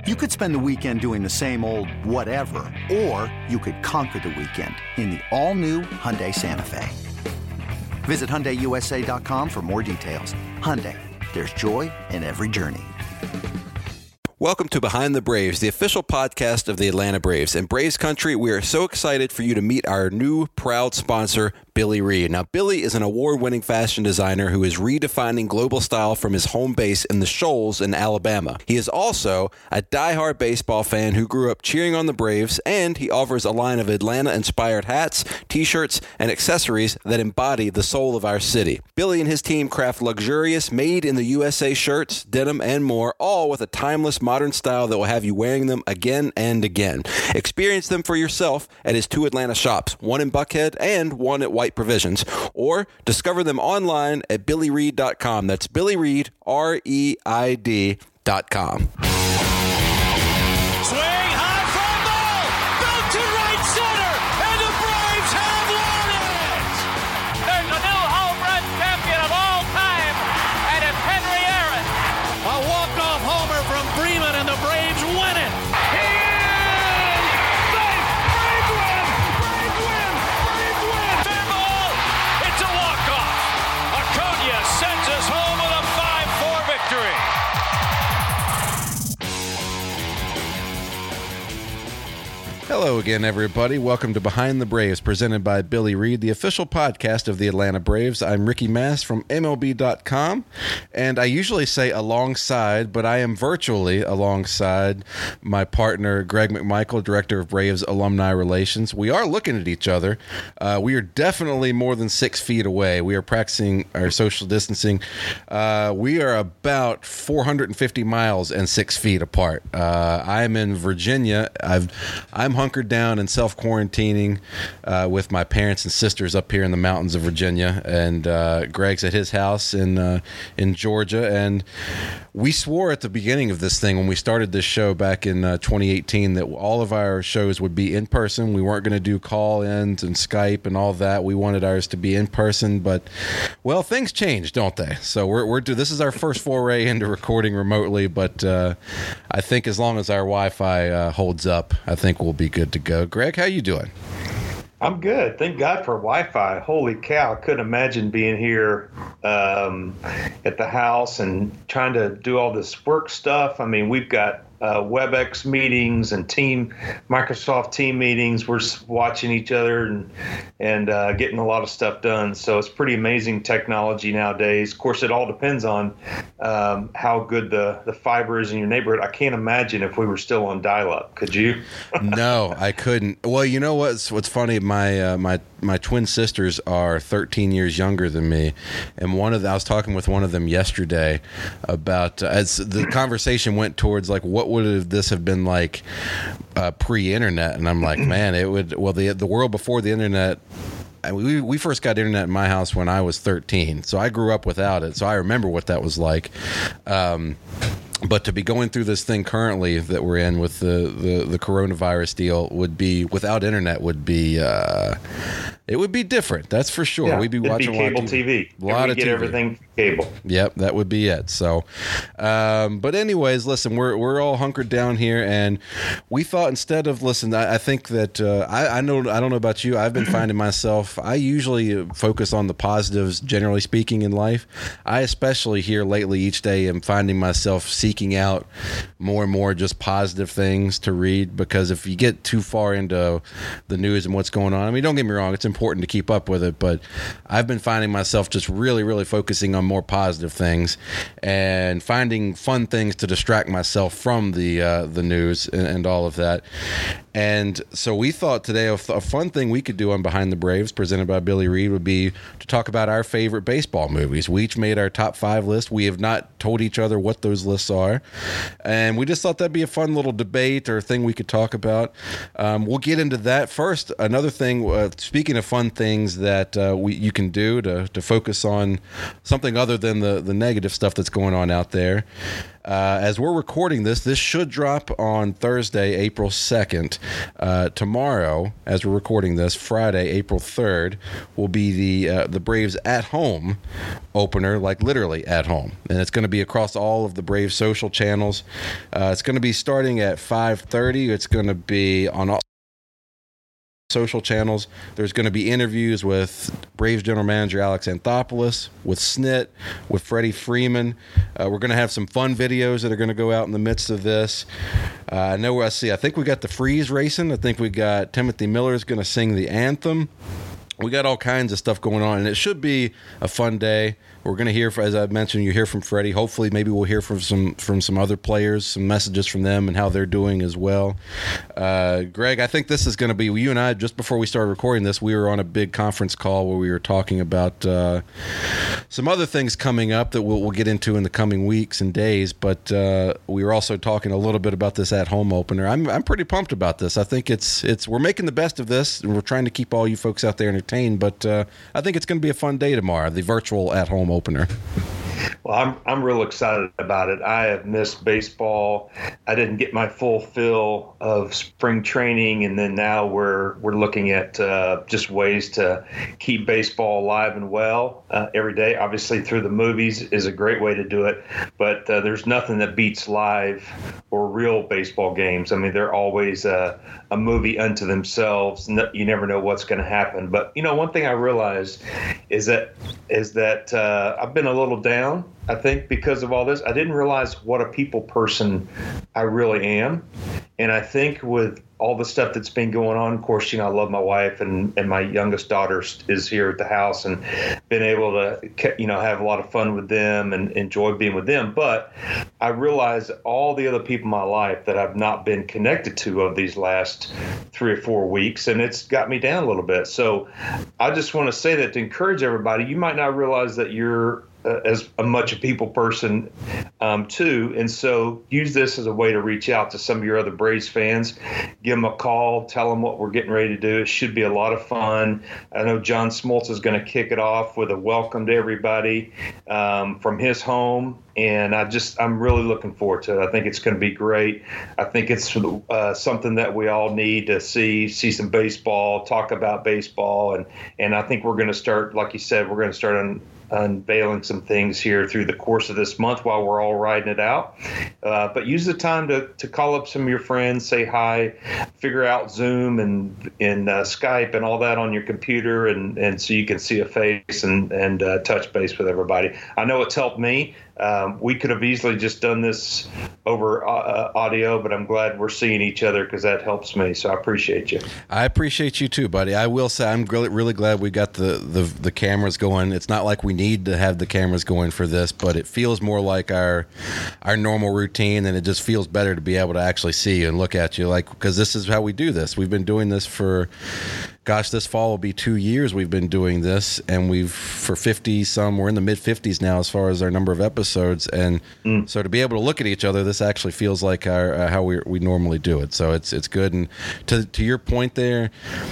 You could spend the weekend doing the same old whatever, or you could conquer the weekend in the all-new Hyundai Santa Fe. Visit HyundaiUSA.com for more details. Hyundai, there's joy in every journey. Welcome to Behind the Braves, the official podcast of the Atlanta Braves. In Braves country, we are so excited for you to meet our new proud sponsor, Billy Reid. Now, Billy is an award-winning fashion designer who is redefining global style from his home base in the Shoals in Alabama. He is also a diehard baseball fan who grew up cheering on the Braves, and he offers a line of Atlanta-inspired hats, t-shirts, and accessories that embody the soul of our city. Billy and his team craft luxurious, made-in-the-USA shirts, denim, and more, all with a timeless modern style that will have you wearing them again and again. Experience them for yourself at his two Atlanta shops, one in Buckhead and one at White Provisions, or discover them online at BillyReid.com. That's Billy Reid, REID.com. Swing, high fly ball, built to right center, and the Braves have won it! There's a new home run champion of all time, and it's Henry Aaron. A walk-off homer from Freeman, and the Braves win it. He is safe! Braves win! Braves win! Braves win! Fair ball, it's a walk-off. Acuna sends us home with a 5-4 victory. Hello again, everybody. Welcome to Behind the Braves, presented by Billy Reid, the official podcast of the Atlanta Braves. I'm Ricky Mass from MLB.com, and I usually say alongside, but I am virtually alongside my partner, Greg McMichael, Director of Braves Alumni Relations. We are looking at each other. We are definitely more than 6 feet away. We are practicing our social distancing. We are about 450 miles and 6 feet apart. I'm in Virginia. I'm hunkered down and self-quarantining with my parents and sisters up here in the mountains of Virginia, and Greg's at his house in Georgia. And we swore at the beginning of this thing when we started this show back in 2018 that all of our shows would be in person. We weren't going to do call-ins and Skype and all that. We wanted ours to be in person, but well, things change, don't they? So this is our first foray into recording remotely, but I think as long as our Wi-Fi holds up, I think we'll be good to go. Greg, how you doing? I'm good. Thank God for Wi-Fi. Holy cow. I couldn't imagine being here at the house and trying to do all this work stuff. I mean, we've got WebEx meetings and Microsoft team meetings. We're watching each other and getting a lot of stuff done. So it's pretty amazing technology nowadays. Of course, it all depends on how good the fiber is in your neighborhood. I can't imagine if we were still on dial-up. Could you? No, I couldn't. Well, you know what's funny? My twin sisters are 13 years younger than me, and I was talking with one of them yesterday about as the conversation went towards like what would this have been like pre-internet, and I'm like, man, it would. Well, the world before the internet. We first got internet in my house when I was 13, so I grew up without it, so I remember what that was like. But to be going through this thing currently that we're in with the coronavirus deal would be without internet would be it would be different. That's for sure. Yeah, we'd be watching cable TV. A lot of get TV. Everything from cable. Yep, that would be it. So, but anyways, listen, we're all hunkered down here, and we thought instead of I think that I don't know about you. I've been finding myself. I usually focus on the positives, generally speaking, in life. I especially here lately each day am finding myself seeking out more and more just positive things to read, because if you get too far into the news and what's going on, I mean, don't get me wrong, it's important to keep up with it, but I've been finding myself just really, really focusing on more positive things and finding fun things to distract myself from the news and all of that. And so we thought today a fun thing we could do on Behind the Braves, presented by Billy Reid, would be to talk about our favorite baseball movies. We each made our top 5 list. We have not told each other what those lists are, and we just thought that'd be a fun little debate or thing we could talk about. We'll get into that first. Another thing, speaking of fun things that you can do to focus on something other than the negative stuff that's going on out there. As we're recording this should drop on Thursday, April 2nd. Tomorrow, as we're recording this, Friday, April 3rd, will be the Braves at home opener, like literally at home. And it's going to be across all of the Braves social channels. It's going to be starting at 5:30. It's going to be on all social channels. There's going to be interviews with Braves general manager Alex Anthopoulos, with Snit, with Freddie Freeman. We're going to have some fun videos that are going to go out in the midst of this. I think we got the Freeze racing. I think we got Timothy Miller is going to sing the anthem. We got all kinds of stuff going on, and it should be a fun day. We're going to hear, as I mentioned, you hear from Freddie. Hopefully, maybe we'll hear from some other players, some messages from them and how they're doing as well. Greg, I think this is going to be, you and I, just before we started recording this, we were on a big conference call where we were talking about some other things coming up that we'll get into in the coming weeks and days. But we were also talking a little bit about this at-home opener. I'm pretty pumped about this. I think we're making the best of this, and we're trying to keep all you folks out there entertained. But I think it's going to be a fun day tomorrow, the virtual at-home opener. Well, I'm real excited about it. I have missed baseball. I didn't get my full fill of spring training, and then now we're looking at just ways to keep baseball alive and well every day. Obviously, through the movies is a great way to do it, but there's nothing that beats live or real baseball games. I mean, they're always a movie unto themselves. You never know what's going to happen. But one thing I realized is that I've been a little down, I think, because of all this. I didn't realize what a people person I really am. And I think with all the stuff that's been going on, of course, I love my wife, and my youngest daughter is here at the house, and been able to, have a lot of fun with them and enjoy being with them. But I realize all the other people in my life that I've not been connected to of these last 3 or 4 weeks, and it's got me down a little bit. So I just want to say that to encourage everybody. You might not realize that you're as much a people person too, and so use this as a way to reach out to some of your other Braves fans. Give them a call, tell them what we're getting ready to do. It should be a lot of fun. I know John Smoltz is going to kick it off with a welcome to everybody from his home, and I'm really looking forward to it. I think it's going to be great. I think it's something that we all need to see some baseball, talk about baseball, and I think we're going to start, like you said, we're going to start unveiling some things here through the course of this month while we're all riding it out. But use the time to call up some of your friends, say hi, figure out Zoom and Skype and all that on your computer, and so you can see a face and touch base with everybody. I know it's helped me. We could have easily just done this over audio, but I'm glad we're seeing each other because that helps me. So I appreciate you. I appreciate you too, buddy. I will say I'm really glad we got the cameras going. It's not like we need to have the cameras going for this, but it feels more like our normal routine, and it just feels better to be able to actually see you and look at you, because this is how we do this. We've been doing this for, this fall will be 2 years we've been doing this, and we're in the mid-50s now as far as our number of episodes, and so to be able to look at each other, this actually feels like how we normally do it. So it's good. And to your point there,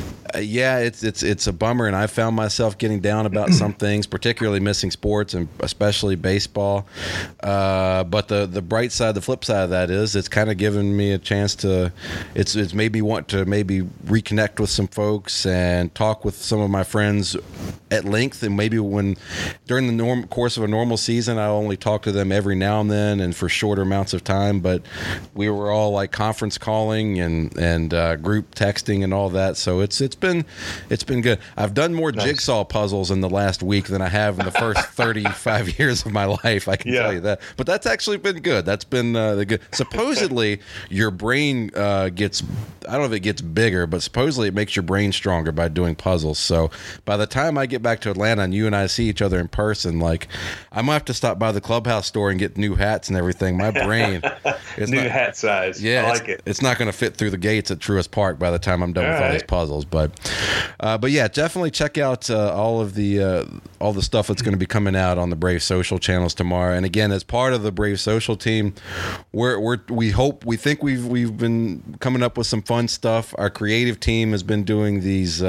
it's a bummer, and I found myself getting down about some things, particularly missing sports and especially baseball. But the bright side, the flip side of that is it's kind of given me a chance to. It's made me want to maybe reconnect with some folks and talk with some of my friends at length, and maybe during the course of a normal season, I'll only talk to them every now and then and for shorter amounts of time. But we were all like conference calling and group texting and all that, so it's been good. I've done more jigsaw puzzles in the last week than I have in the first 35 years of my life. I can tell you that. But that's actually been good. That's been good. Supposedly, your brain gets. I don't know if it gets bigger, but supposedly it makes your brain stronger by doing puzzles. So by the time I get back to Atlanta and you and I see each other in person, I might have to stop by the clubhouse store and get new hats and everything. My brain is hat size. Yeah, I like it. It's not going to fit through the gates at Truist Park by the time I'm done with all these puzzles. But But yeah, definitely check out all the stuff that's going to be coming out on the Brave social channels tomorrow. And again, as part of the Brave social team, we think we've been coming up with some fun stuff. Our creative team has been doing these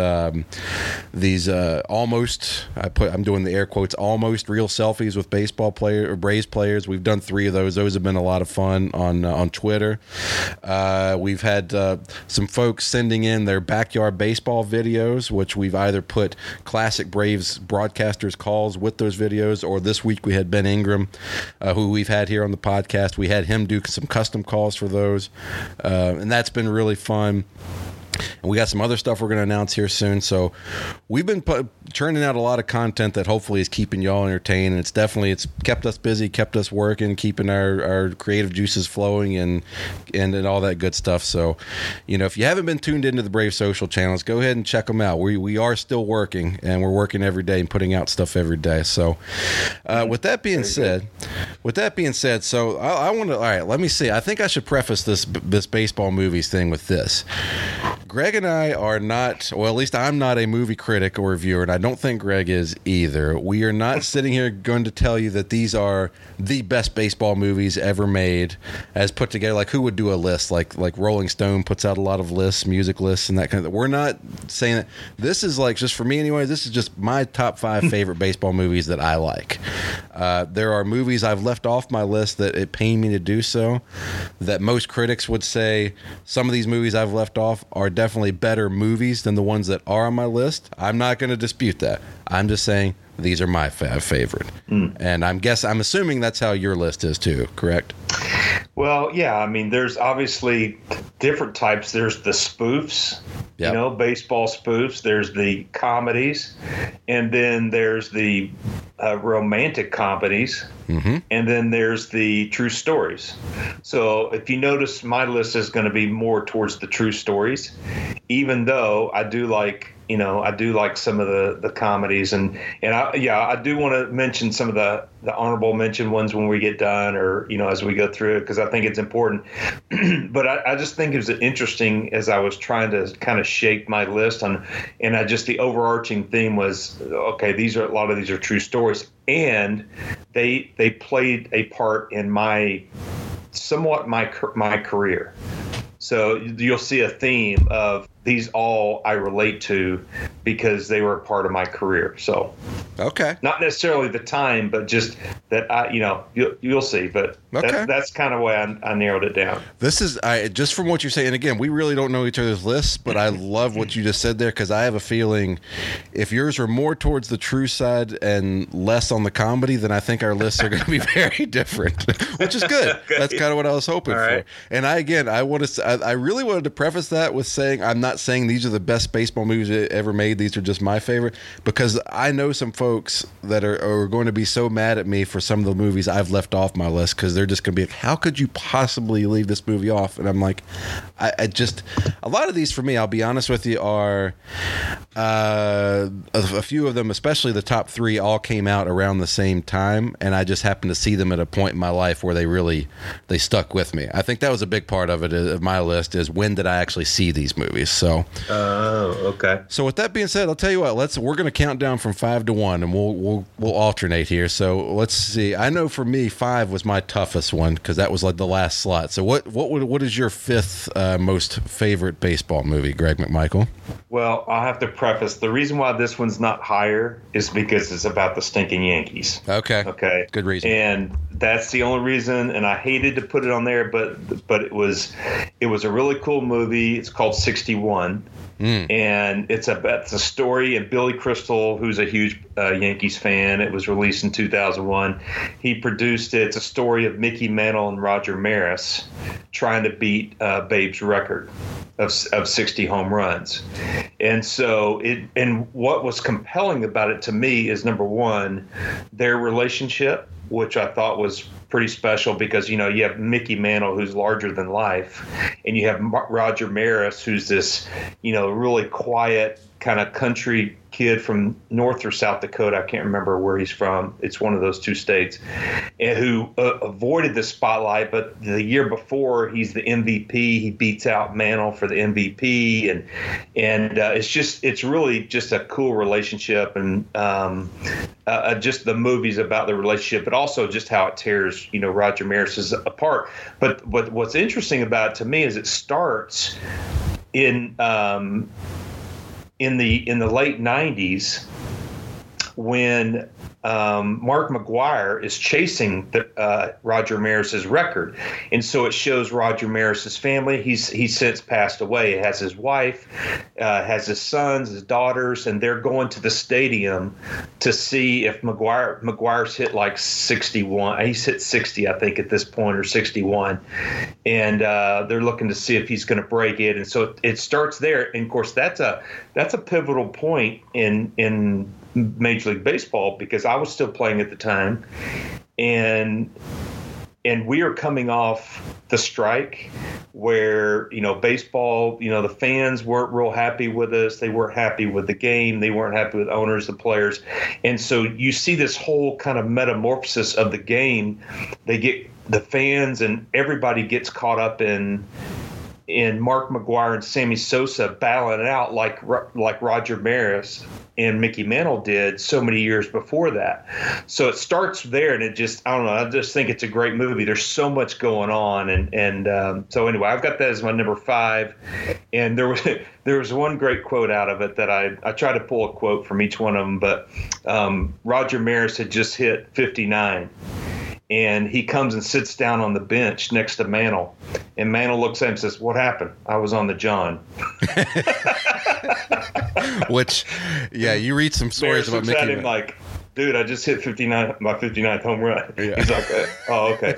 almost, I'm doing the air quotes, almost real selfies with Braves players. We've done 3 of those. Those have been a lot of fun on Twitter. We've had some folks sending in their backyard baseball videos, which we've either put classic Braves broadcasters calls with those videos, or this week we had Ben Ingram, who we've had here on the podcast. We had him do some custom calls for those, and that's been really fun. And we got some other stuff we're going to announce here soon. So we've been churning out a lot of content that hopefully is keeping y'all entertained. And it's kept us busy, kept us working, keeping our creative juices flowing and all that good stuff. So, if you haven't been tuned into the Brave social channels, go ahead and check them out. We are still working, and we're working every day and putting out stuff every day. So with that being said, so I want to, all right, let me see. I think I should preface this baseball movies thing with this. Greg and I are not, well, at least I'm not a movie critic or reviewer, and I don't think Greg is either. We are not sitting here going to tell you that these are the best baseball movies ever made as put together. Like, who would do a list? Like Rolling Stone puts out a lot of lists, music lists, and that kind of thing. We're not saying that. This is like, just for me anyway, this is just my top 5 favorite baseball movies that I like. There are movies I've left off my list that it pained me to do so, that most critics would say some of these movies I've left off are definitely better movies than the ones that are on my list. I'm not going to dispute that. I'm just saying these are my favorite. And I'm assuming that's how your list is too, correct? Well, yeah. I mean, there's obviously different types. There's the spoofs, Yep. Baseball spoofs. There's the comedies, and then there's the romantic comedies, and then there's the true stories. So if you notice, my list is going to be more towards the true stories, even though I do like some of the comedies, and I do want to mention some of the honorable mention ones when we get done, or as we go through it, because I think it's important. But I just think it was interesting as I was trying to kind of shape my list the overarching theme was, okay, a lot of these are true stories, and they played a part in my career. So you'll see a theme of these all I relate to because they were a part of my career. So, okay, not necessarily the time, but just that you'll see. But okay, that's kind of why I narrowed it down. This is just from what you're saying. And again, we really don't know each other's lists, but I love what you just said there, because I have a feeling if yours were more towards the true side and less on the comedy, then I think our lists are going to be very different, which is good. Okay. That's kind of what I was hoping for. Right. And I really wanted to preface that with saying I'm not saying these are the best baseball movies ever made. These are just my favorite, because I know some folks that are going to be so mad at me for some of the movies I've left off my list, because they're just going to be like, how could you possibly leave this movie off? And I'm like, I just, a lot of these for me, I'll be honest with you, are a few of them, especially the top 3, all came out around the same time, and I just happened to see them at a point in my life where they stuck with me. I think that was a big part of it, of my list, is when did I actually see these movies? So, okay. So with that being said, I'll tell you what. We're going to count down from 5 to 1, and we'll alternate here. So let's see. I know for me, 5 was my toughest one, because that was like the last slot. So what is your 5th most favorite baseball movie, Greg McMichael? Well, I'll have to preface, the reason why this one's not higher is because it's about the stinking Yankees. Okay. Good reason. And that's the only reason, and I hated to put it on there, but it was a really cool movie. It's called 61. And it's a story of Billy Crystal, who's a huge Yankees fan. It was released in 2001. He produced it. It's a story of Mickey Mantle and Roger Maris trying to beat Babe's record of 60 home runs. And so what was compelling about it to me is, number one, their relationship, which I thought was pretty special, because you have Mickey Mantle, who's larger than life, and you have Roger Maris, who's this really quiet kind of country kid from North or South Dakota. I can't remember where he's from. It's one of those two states, and who avoided the spotlight. But the year before, he's the MVP. He beats out Mantle for the MVP, and it's really just a cool relationship, and just the movie's about the relationship, but also just how it tears Roger Maris apart. But what's interesting about it to me is it starts in the late 90s when Mark McGwire is chasing Roger Maris's record, and so it shows Roger Maris's family. He's since passed away. It has his wife, has his sons, his daughters, and they're going to the stadium to see if McGwire's hit like 61. He's hit 60, I think, at this point, or 61, and they're looking to see if he's going to break it. And so it starts there. And of course, that's a pivotal point in Major League Baseball, because I was still playing at the time, and we are coming off the strike where baseball, the fans weren't real happy with us. They weren't happy with the game. They weren't happy with owners, the players, and so you see this whole kind of metamorphosis of the game. The fans and everybody gets caught up in Mark McGwire and Sammy Sosa battling it out like Roger Maris and Mickey Mantle did so many years before that. So it starts there, and I don't know. I just think it's a great movie. There's so much going on, and so anyway, I've got that as my number 5. And there was one great quote out of it that I try to pull a quote from each one of them, but Roger Maris had just hit 59. And he comes and sits down on the bench next to Mantle. And Mantle looks at him and says, "What happened? I was on the John." Which, yeah, you read some stories about Mickey. Looks at him like, "Dude, I just hit my 59th home run." Yeah. He's like, "Oh, okay."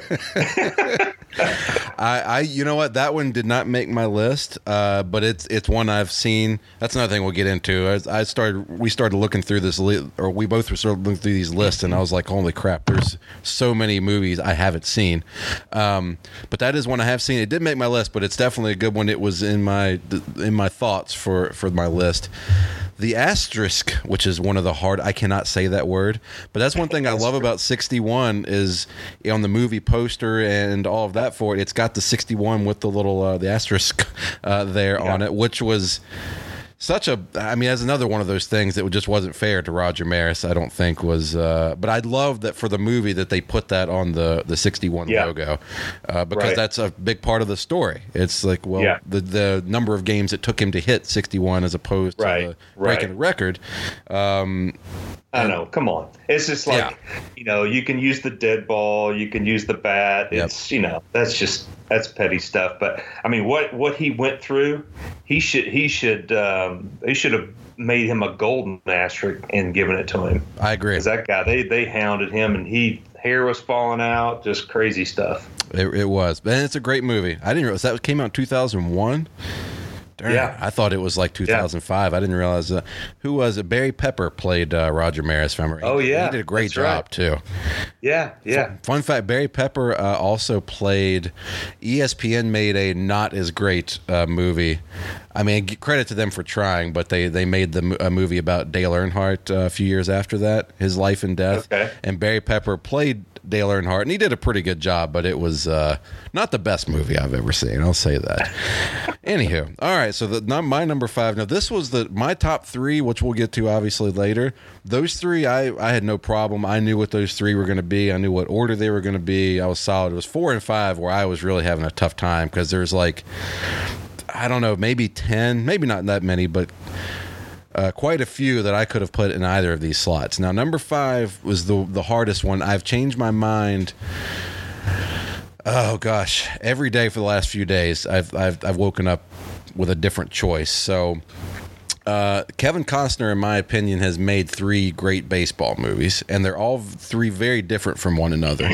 You know what? That one did not make my list, but it's one I've seen. That's another thing we'll get into. We started looking through this, or we both were sort of looking through these lists, and I was like, "Holy crap! There's so many movies I haven't seen." But that is one I have seen. It did make my list, but it's definitely a good one. It was in my thoughts for my list. The Asterisk, which is one of the hard, I cannot say that word, but that's one thing I love about 61 is on the movie poster and all of that for it, it's got the 61 with the little, the asterisk there on it, which was that's another one of those things that just wasn't fair to Roger Maris, I don't think but I love that for the movie that they put that on the 61 logo, because that's a big part of the story. It's like, the number of games it took him to hit 61 as opposed to breaking the record. I know. Come on. It's just like, you can use the dead ball, you can use the bat. It's, that's petty stuff. But I mean, what he went through, they should have made him a golden asterisk and given it to him. I agree. Because that guy, they hounded him, and hair was falling out, just crazy stuff. It was. And it's a great movie. I didn't realize that came out in 2001. Yeah, I thought it was like 2005. I didn't realize who was it? Barry Pepper played Roger Maris. He did a great job too. Yeah. Fun fact: Barry Pepper also played. ESPN made a not as great movie. I mean, credit to them for trying, but they made a movie about Dale Earnhardt a few years after that, his life and death. Okay. And Barry Pepper played Dale Earnhardt, and he did a pretty good job, but it was not the best movie I've ever seen. I'll say that. Anywho, all right. So my number 5. Now this was my top 3, which we'll get to obviously later. Those 3, I had no problem. I knew what those 3 were going to be. I knew what order they were going to be. I was solid. It was 4 and 5 where I was really having a tough time because there's like, I don't know, maybe 10, maybe not that many, but quite a few that I could have put in either of these slots. Now, number 5 was the hardest one. I've changed my mind. Oh gosh, every day for the last few days, I've woken up with a different choice. So, Kevin Costner, in my opinion, has made 3 great baseball movies, and they're all 3 very different from one another.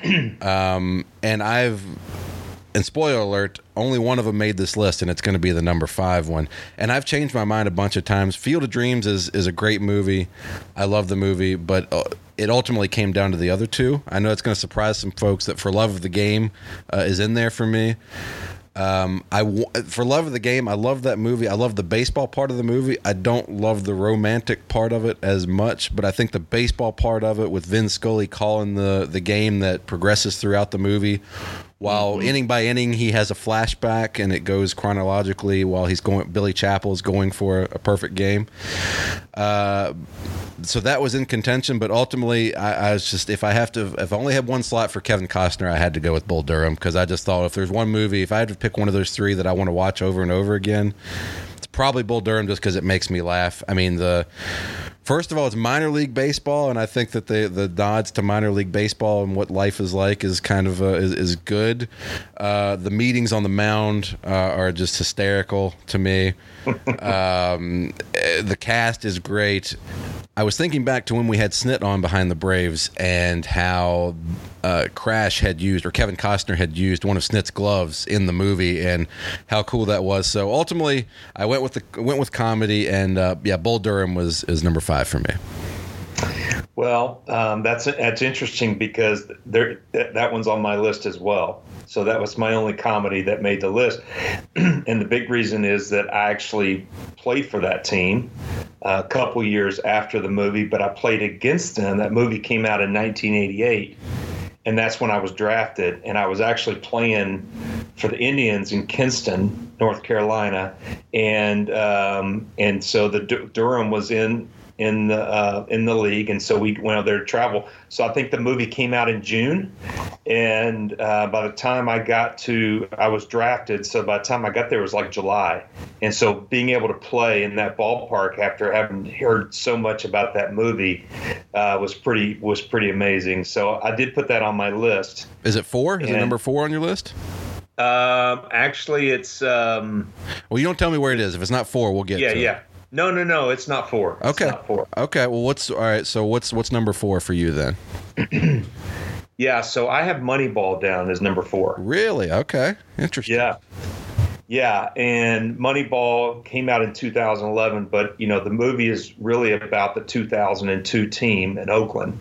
And spoiler alert, only one of them made this list, and it's going to be the number 5 one. And I've changed my mind a bunch of times. Field of Dreams is a great movie. I love the movie, but it ultimately came down to the other 2. I know it's going to surprise some folks that For Love of the Game is in there for me. For love of the game, I love that movie. I love the baseball part of the movie. I don't love the romantic part of it as much, but I think the baseball part of it with Vin Scully calling the game that progresses throughout the movie, while inning by inning he has a flashback and it goes chronologically while Billy Chapel is going for a perfect game. So that was in contention, but ultimately I was just, if I only had one slot for Kevin Costner, I had to go with Bull Durham, because I just thought if there's one movie, if I had to pick one of those three that I want to watch over and over again, it's probably Bull Durham, just because it makes me laugh. I mean, first of all, it's minor league baseball, and I think that the nods to minor league baseball and what life is like is kind of is good. The meetings on the mound are just hysterical to me. The cast is great. I was thinking back to when we had Snit on Behind the Braves and how Crash had used, or Kevin Costner had used, one of Snit's gloves in the movie, and how cool that was. So ultimately, I went with comedy, and Bull Durham is number 5 for me. Well, that's interesting, because that one's on my list as well. So that was my only comedy that made the list. And the big reason is that I actually played for that team a couple years after the movie, but I played against them. That movie came out in 1988, and that's when I was drafted. And I was actually playing for the Indians in Kinston, North Carolina, and so the Durham was in the league, and so we went out there to travel. So I think the movie came out in June, and by the time I was drafted, so by the time I got there it was like July. And so being able to play in that ballpark after having heard so much about that movie was pretty amazing. So I did put that on my list. Is it 4? Is it number 4 on your list? Actually, it's well, you don't tell me where it is. If it's not 4, we'll get to it. Yeah. No, it's not 4. Okay. It's not 4. Okay. Well, what's number 4 for you then? Yeah, so I have Moneyball down as number 4. Really? Okay. Interesting. Yeah, and Moneyball came out in 2011, but the movie is really about the 2002 team in Oakland.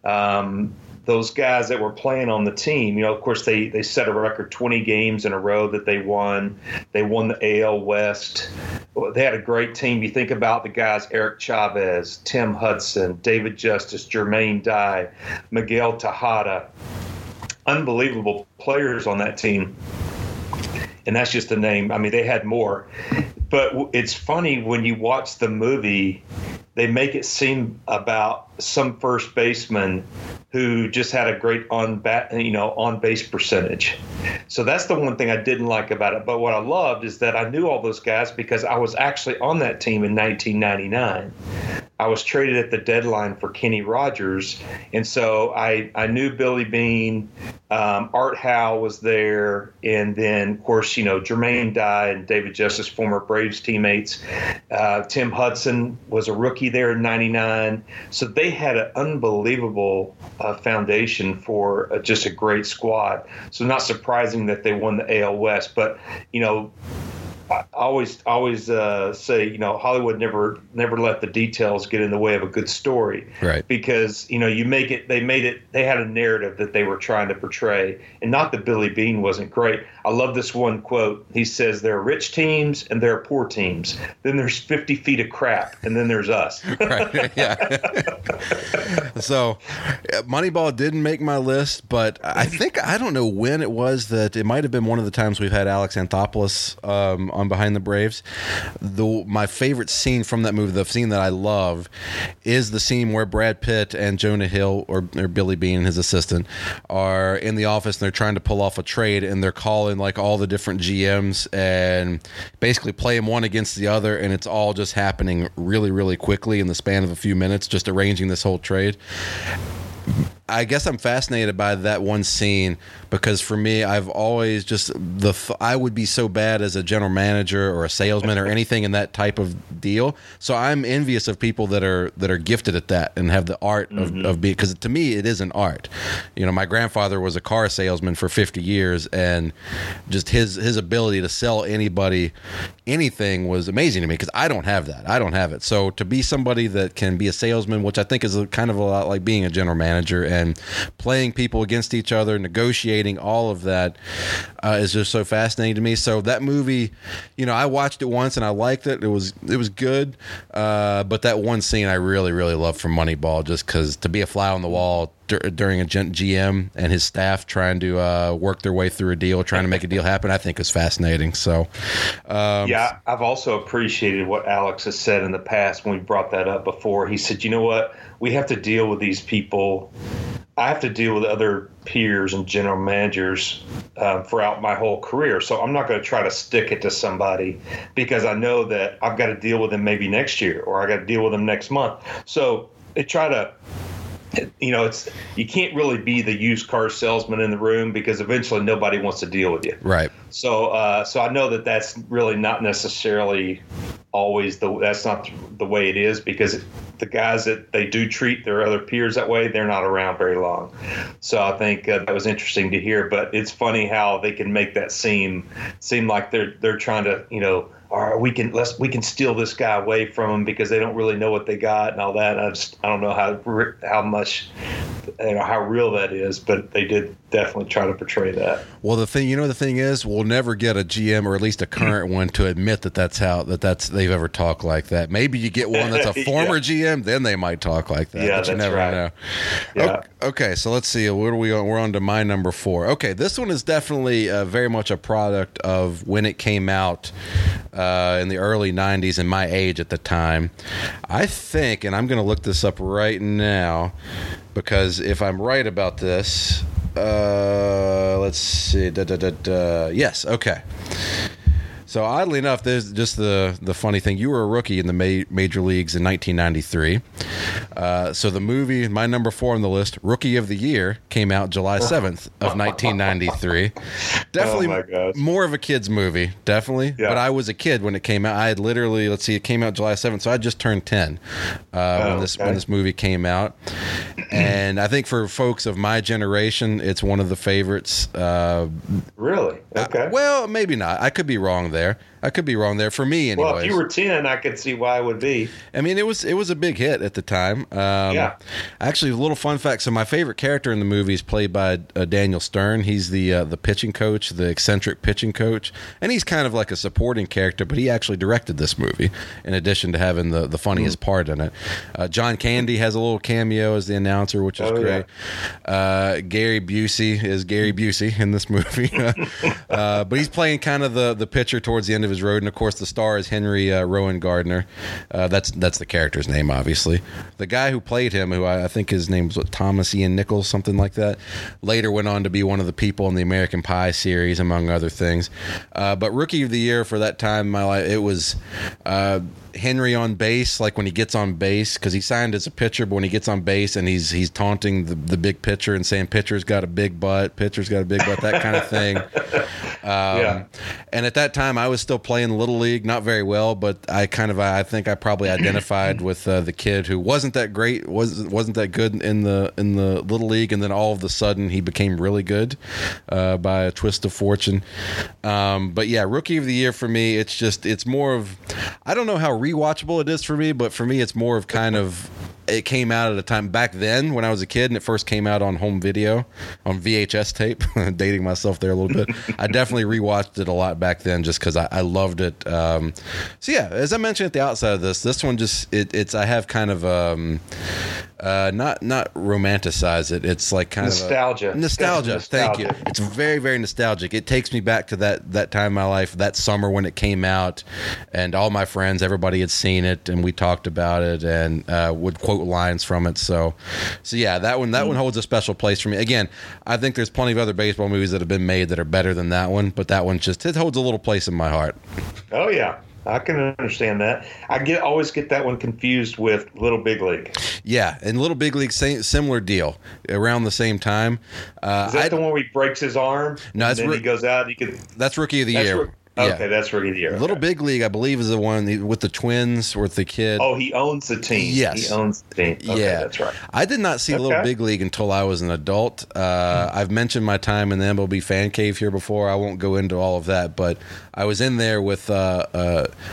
Those guys that were playing on the team, of course, they set a record 20 games in a row that they won. They won the AL West. They had a great team. You think about the guys: Eric Chavez, Tim Hudson, David Justice, Jermaine Dye, Miguel Tejada. Unbelievable players on that team. And that's just a name. I mean, they had more. But it's funny when you watch the movie, they make it seem about some first baseman who just had a great on base percentage. So that's the one thing I didn't like about it. But what I loved is that I knew all those guys because I was actually on that team in 1999. I was traded at the deadline for Kenny Rogers, and so I knew Billy Beane, Art Howe was there, and then, of course, Jermaine Dye and David Justice, former Braves teammates. Tim Hudson was a rookie there in 99. So they had an unbelievable foundation for just a great squad. So not surprising that they won the AL West, but, I always say, Hollywood never let the details get in the way of a good story. Right. Because, they had a narrative that they were trying to portray, and not that Billy Beane wasn't great. I love this one quote. He says, there are rich teams and there are poor teams. Then there's 50 feet of crap, and then there's us. Right. Yeah. So Moneyball didn't make my list, but I don't know when it was that it might have been one of the times we've had Alex Anthopoulos on Behind the Braves. My favorite scene from that movie, the scene that I love, is the scene where Brad Pitt and Jonah Hill, or Billy Beane, his assistant, are in the office and they're trying to pull off a trade, and they're calling like all the different GMs and basically play them one against the other, and it's all just happening really, really quickly in the span of a few minutes, just arranging this whole trade. I guess I'm fascinated by that one scene because for me, I've always just I would be so bad as a general manager or a salesman or anything in that type of deal. So I'm envious of people that are gifted at that and have the art of being, because to me it is an art. My grandfather was a car salesman for 50 years, and just his ability to sell anybody anything was amazing to me because I don't have that. I don't have it. So to be somebody that can be a salesman, which I think is kind of a lot like being a general manager, and playing people against each other, negotiating, all of that is just so fascinating to me. So that movie, I watched it once and I liked it. It was good, but that one scene I really, really loved from Moneyball, just because to be a fly on the wall during a GM and his staff trying to work their way through a deal, trying to make a deal happen, I think is fascinating. So, I've also appreciated what Alex has said in the past when we brought that up before. He said, you know what, we have to deal with these people. I have to deal with other peers and general managers throughout my whole career. So I'm not going to try to stick it to somebody because I know that I've got to deal with them maybe next year or I got to deal with them next month. So they try to, you can't really be the used car salesman in the room because eventually nobody wants to deal with you. Right. So I know that that's really not necessarily always that's not the way it is, because the guys that they do treat their other peers that way, they're not around very long. So I think that was interesting to hear. But it's funny how they can make that seem like they're trying to, all right, we can steal this guy away from them because they don't really know what they got and all that. I don't know how much, how real that is, but they did definitely try to portray that. Well, the thing is, we'll never get a GM or at least a current one to admit that's they've ever talked like that. Maybe you get one that's a former GM, then they might talk like that. Yeah, but you that's never right. know. Yeah. Okay, so let's see. Where are we on? We're on to my number 4. Okay, this one is definitely very much a product of when it came out in the early 90s and my age at the time. I think, and I'm going to look this up right now, because if I'm right about this, let's see. Yes, okay. So oddly enough, there's just the funny thing. You were a rookie in the major leagues in 1993. So the movie, my number 4 on the list, Rookie of the Year, came out July 7th of 1993. Definitely more of a kid's movie, definitely. Yeah. But I was a kid when it came out. I had literally, it came out July 7th, so I just turned 10 when this movie came out. And I think for folks of my generation, it's one of the favorites. Really? Okay. Well, maybe not. I could be wrong there. For me, anyways. Well, if you were 10, I could see why it would be. I mean, it was a big hit at the time. Yeah. Actually, a little fun fact. So my favorite character in the movie is played by Daniel Stern. He's the pitching coach, the eccentric pitching coach. And he's kind of like a supporting character, but he actually directed this movie in addition to having the funniest part in it. John Candy has a little cameo as the announcer, which is great. Yeah. Gary Busey is Gary Busey in this movie. But he's playing kind of the pitcher towards the end of his road, and of course the star is Henry Rowan Gardner. That's the character's name, obviously. The guy who played him, who I think his name was Thomas Ian Nichols, something like that, later went on to be one of the people in the American Pie series, among other things. But Rookie of the Year for that time in my life, it was Henry on base, like when he gets on base, because he signed as a pitcher, but when he gets on base and he's taunting the big pitcher and saying pitcher's got a big butt, that kind of thing. And at that time I was still playing Little League, not very well, but I think I probably identified with the kid who wasn't that great, wasn't that good in the Little League, and then all of a sudden he became really good by a twist of fortune. But yeah, Rookie of the Year for me, it's more of, I don't know how rewatchable it is for me, but for me it's more of kind of, it came out at a time back then when I was a kid, and it first came out on home video, on VHS tape. Dating myself there a little bit. I definitely rewatched it a lot back then just because I loved it. So yeah, as I mentioned at the outside of this one just it's I have kind of not romanticize it. It's like kind nostalgia. of nostalgia. Thank you. It's very, very nostalgic. It takes me back to that time in my life, that summer when it came out, and all my friends, everybody had seen it, and we talked about it and would quote lines from it. So yeah, that one holds a special place for me. Again, I think there's plenty of other baseball movies that have been made that are better than that one, but that one it holds a little place in my heart. Oh yeah, I can understand that. I always get that one confused with Little Big League. Yeah, and Little Big League, similar deal, around the same time. Is that the one where he breaks his arm? No, and then he goes out. That's Rookie of the Year. Okay, that's Rookie of the Year. Little Big League, I believe, is the one with the twins, with the kid. Oh, he owns the team. Yes. He owns the team. Okay, yeah, that's right. I did not see Little Big League until I was an adult. I've mentioned my time in the MLB fan cave here before. I won't go into all of that, but I was in there with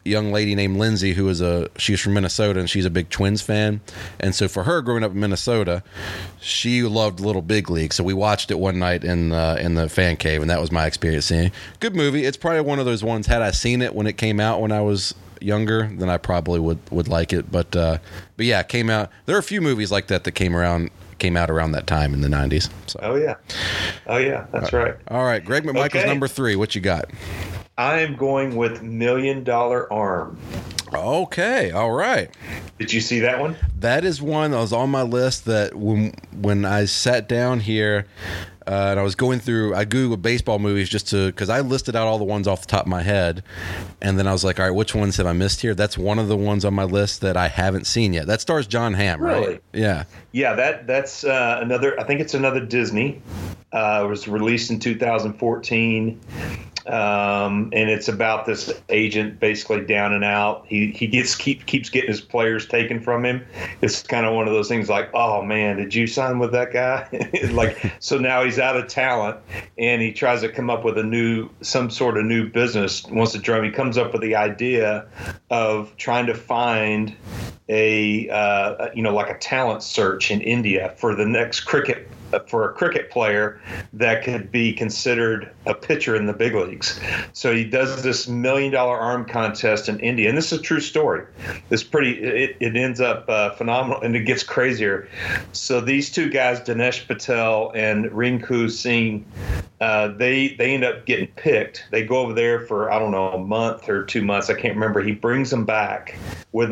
young lady named Lindsay who she's from Minnesota, and she's a big Twins fan. And so for her, growing up in Minnesota, she loved Little Big League. So we watched it one night in the fan cave, and that was my experience seeing it. Good movie. It's probably one of those ones, had I seen it when it came out when I was younger, then I probably would like it. But yeah, it came out. There are a few movies like that came out around that time in the 90s. So. Oh yeah, that's right. All right, Greg McMichael's number 3. What you got? I am going with $1 Million Arm. Okay, all right. Did you see that one? That is one that was on my list that when I sat down here and I was going through, I Googled baseball movies just because I listed out all the ones off the top of my head. And then I was like, all right, which ones have I missed here? That's one of the ones on my list that I haven't seen yet. That stars John Hamm, right? Really? Yeah. Yeah, that's another, I think it's another Disney. It was released in 2014. And it's about this agent basically down and out. He keeps getting his players taken from him. It's kind of one of those things like, oh man, did you sign with that guy? So now he's out of talent, and he tries to come up with some sort of new business. Wants to drum. He comes up with the idea of trying to find like a talent search in India for the next for a cricket player that could be considered a pitcher in the big leagues. So he does this $1 Million Arm contest in India, and this is a true story. It ends up phenomenal, and it gets crazier. So these two guys, Dinesh Patel and Rinku Singh, they end up getting picked. They go over there for, I don't know, a month or 2 months. I can't remember. He brings them back with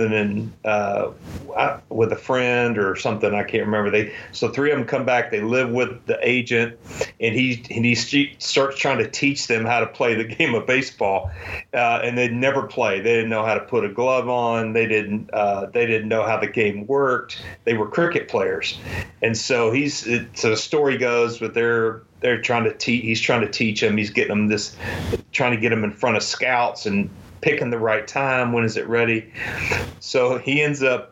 a friend or something. I can't remember. So 3 of them come back. They live with the agent, and he starts trying to teach them how to play the game of baseball, and they'd never play. They didn't know how to put a glove on. They didn't know how the game worked. They were cricket players, and so the story goes, but they're trying to teach. He's trying to teach them. He's getting them trying to get them in front of scouts and picking the right time. When is it ready? So he ends up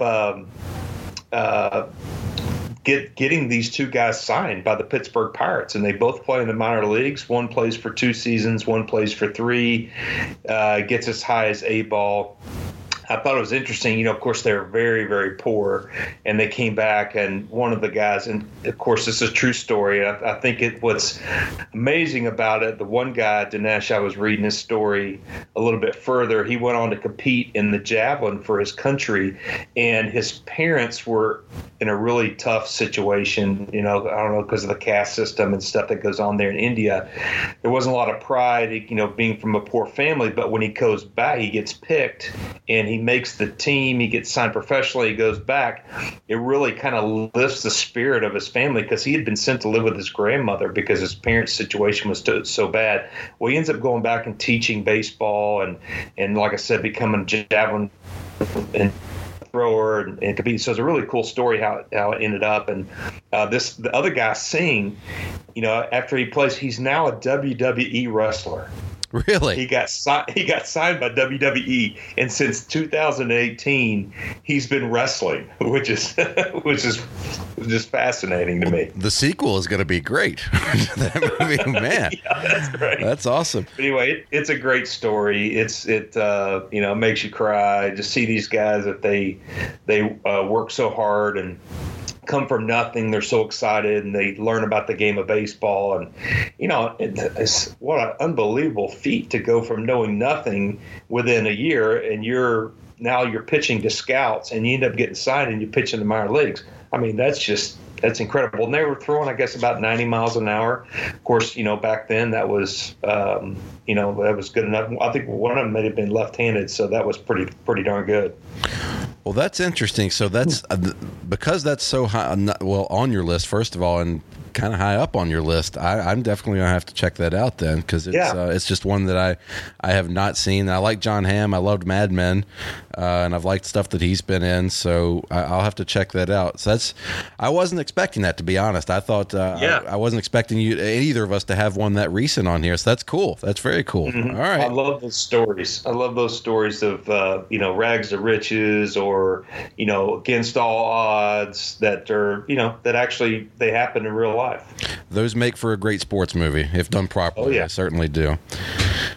getting these two guys signed by the Pittsburgh Pirates, and they both play in the minor leagues. One plays for 2 seasons, one plays for 3, gets as high as A-ball. I thought it was interesting. Of course, they're very, very poor, and they came back, and one of the guys, and of course, this is a true story. I think what's amazing about it, the one guy, Dinesh, I was reading his story a little bit further. He went on to compete in the javelin for his country, and his parents were in a really tough situation, I don't know, because of the caste system and stuff that goes on there in India. There wasn't a lot of pride, being from a poor family, but when he goes back, he gets picked, and he makes the team. He gets signed professionally. He goes back. It really kind of lifts the spirit of his family, because he had been sent to live with his grandmother because his parents' situation was so bad. Well, he ends up going back and teaching baseball, and like I said, becoming a javelin and thrower and compete. So it's a really cool story how it ended up. And the other guy, Singh, after he plays, he's now a WWE wrestler. Really? He got signed by WWE, and since 2018, he's been wrestling, which is just fascinating to me. The sequel is going to be great. That movie, man. Yeah, that's great. That's awesome. But anyway, it's a great story. It makes you cry. Just see these guys that they work so hard and come from nothing. They're so excited, and they learn about the game of baseball, and it's what an unbelievable feat to go from knowing nothing within a year, and you're pitching to scouts, and you end up getting signed, and you pitch in the minor leagues. I mean, that's incredible. And they were throwing, I guess, about 90 miles an hour. Of course, back then that was that was good enough. I think one of them may have been left-handed, so that was pretty darn good. Well, that's interesting. So that's because that's so high, on your list, first of all, and kind of high up on your list. I'm definitely going to have to check that out then, because it's just one that I have not seen. I like John Hamm. I loved Mad Men, and I've liked stuff that he's been in, so I'll have to check that out. So I wasn't expecting that, to be honest. I thought I wasn't expecting either of us to have one that recent on here, so that's cool. That's very cool. Mm-hmm. All right. I love those stories. I love those stories of rags to riches, or against all odds, that are that actually they happen in real life. Those make for a great sports movie if done properly. Oh, yeah. They certainly do.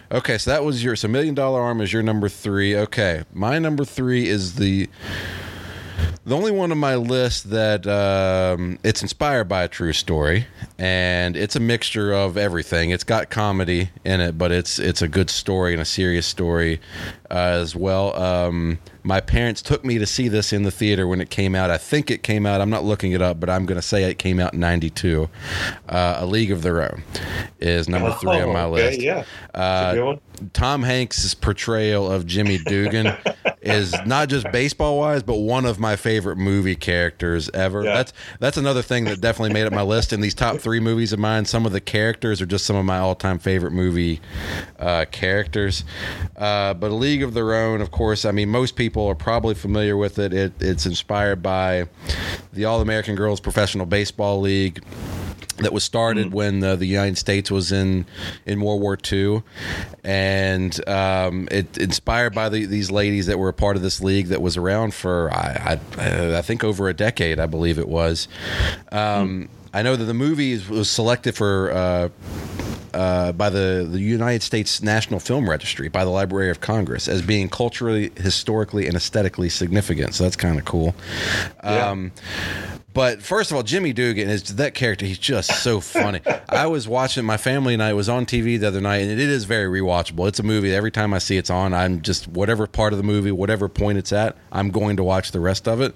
Okay, so that was so $1 Million Arm is your number 3. Okay, my number 3 is the only one on my list that it's inspired by a true story, and it's a mixture of everything. It's got comedy in it, but it's a good story and a serious story as well. My parents took me to see this in the theater when it came out. I think it came out, I'm not looking it up, but I'm going to say it came out in 92. A League of Their Own is number 3 on my list. Yeah. That's a good one. Tom Hanks' portrayal of Jimmy Dugan is not just baseball-wise, but one of my favorite movie characters ever. Yeah. That's another thing that definitely made up my list. In these top 3 movies of mine, some of the characters are just some of my all-time favorite movie characters. But A League of Their Own, of course, I mean, most people are probably familiar with it. It's inspired by the All-American Girls Professional Baseball League that was started when the United States was in World War II, and it inspired by these ladies that were a part of this league that was around for I think over a decade, I believe it was. I know that the movie was selected for by the United States National Film Registry, by the Library of Congress, as being culturally, historically, and aesthetically significant. So that's kind of cool. Yeah. But first of all, Jimmy Dugan is that character. He's just so funny. I was watching, my family and I, it was on TV the other night, and it is very rewatchable. It's a movie that every time I see it's on, I'm just, whatever part of the movie, whatever point it's at, I'm going to watch the rest of it.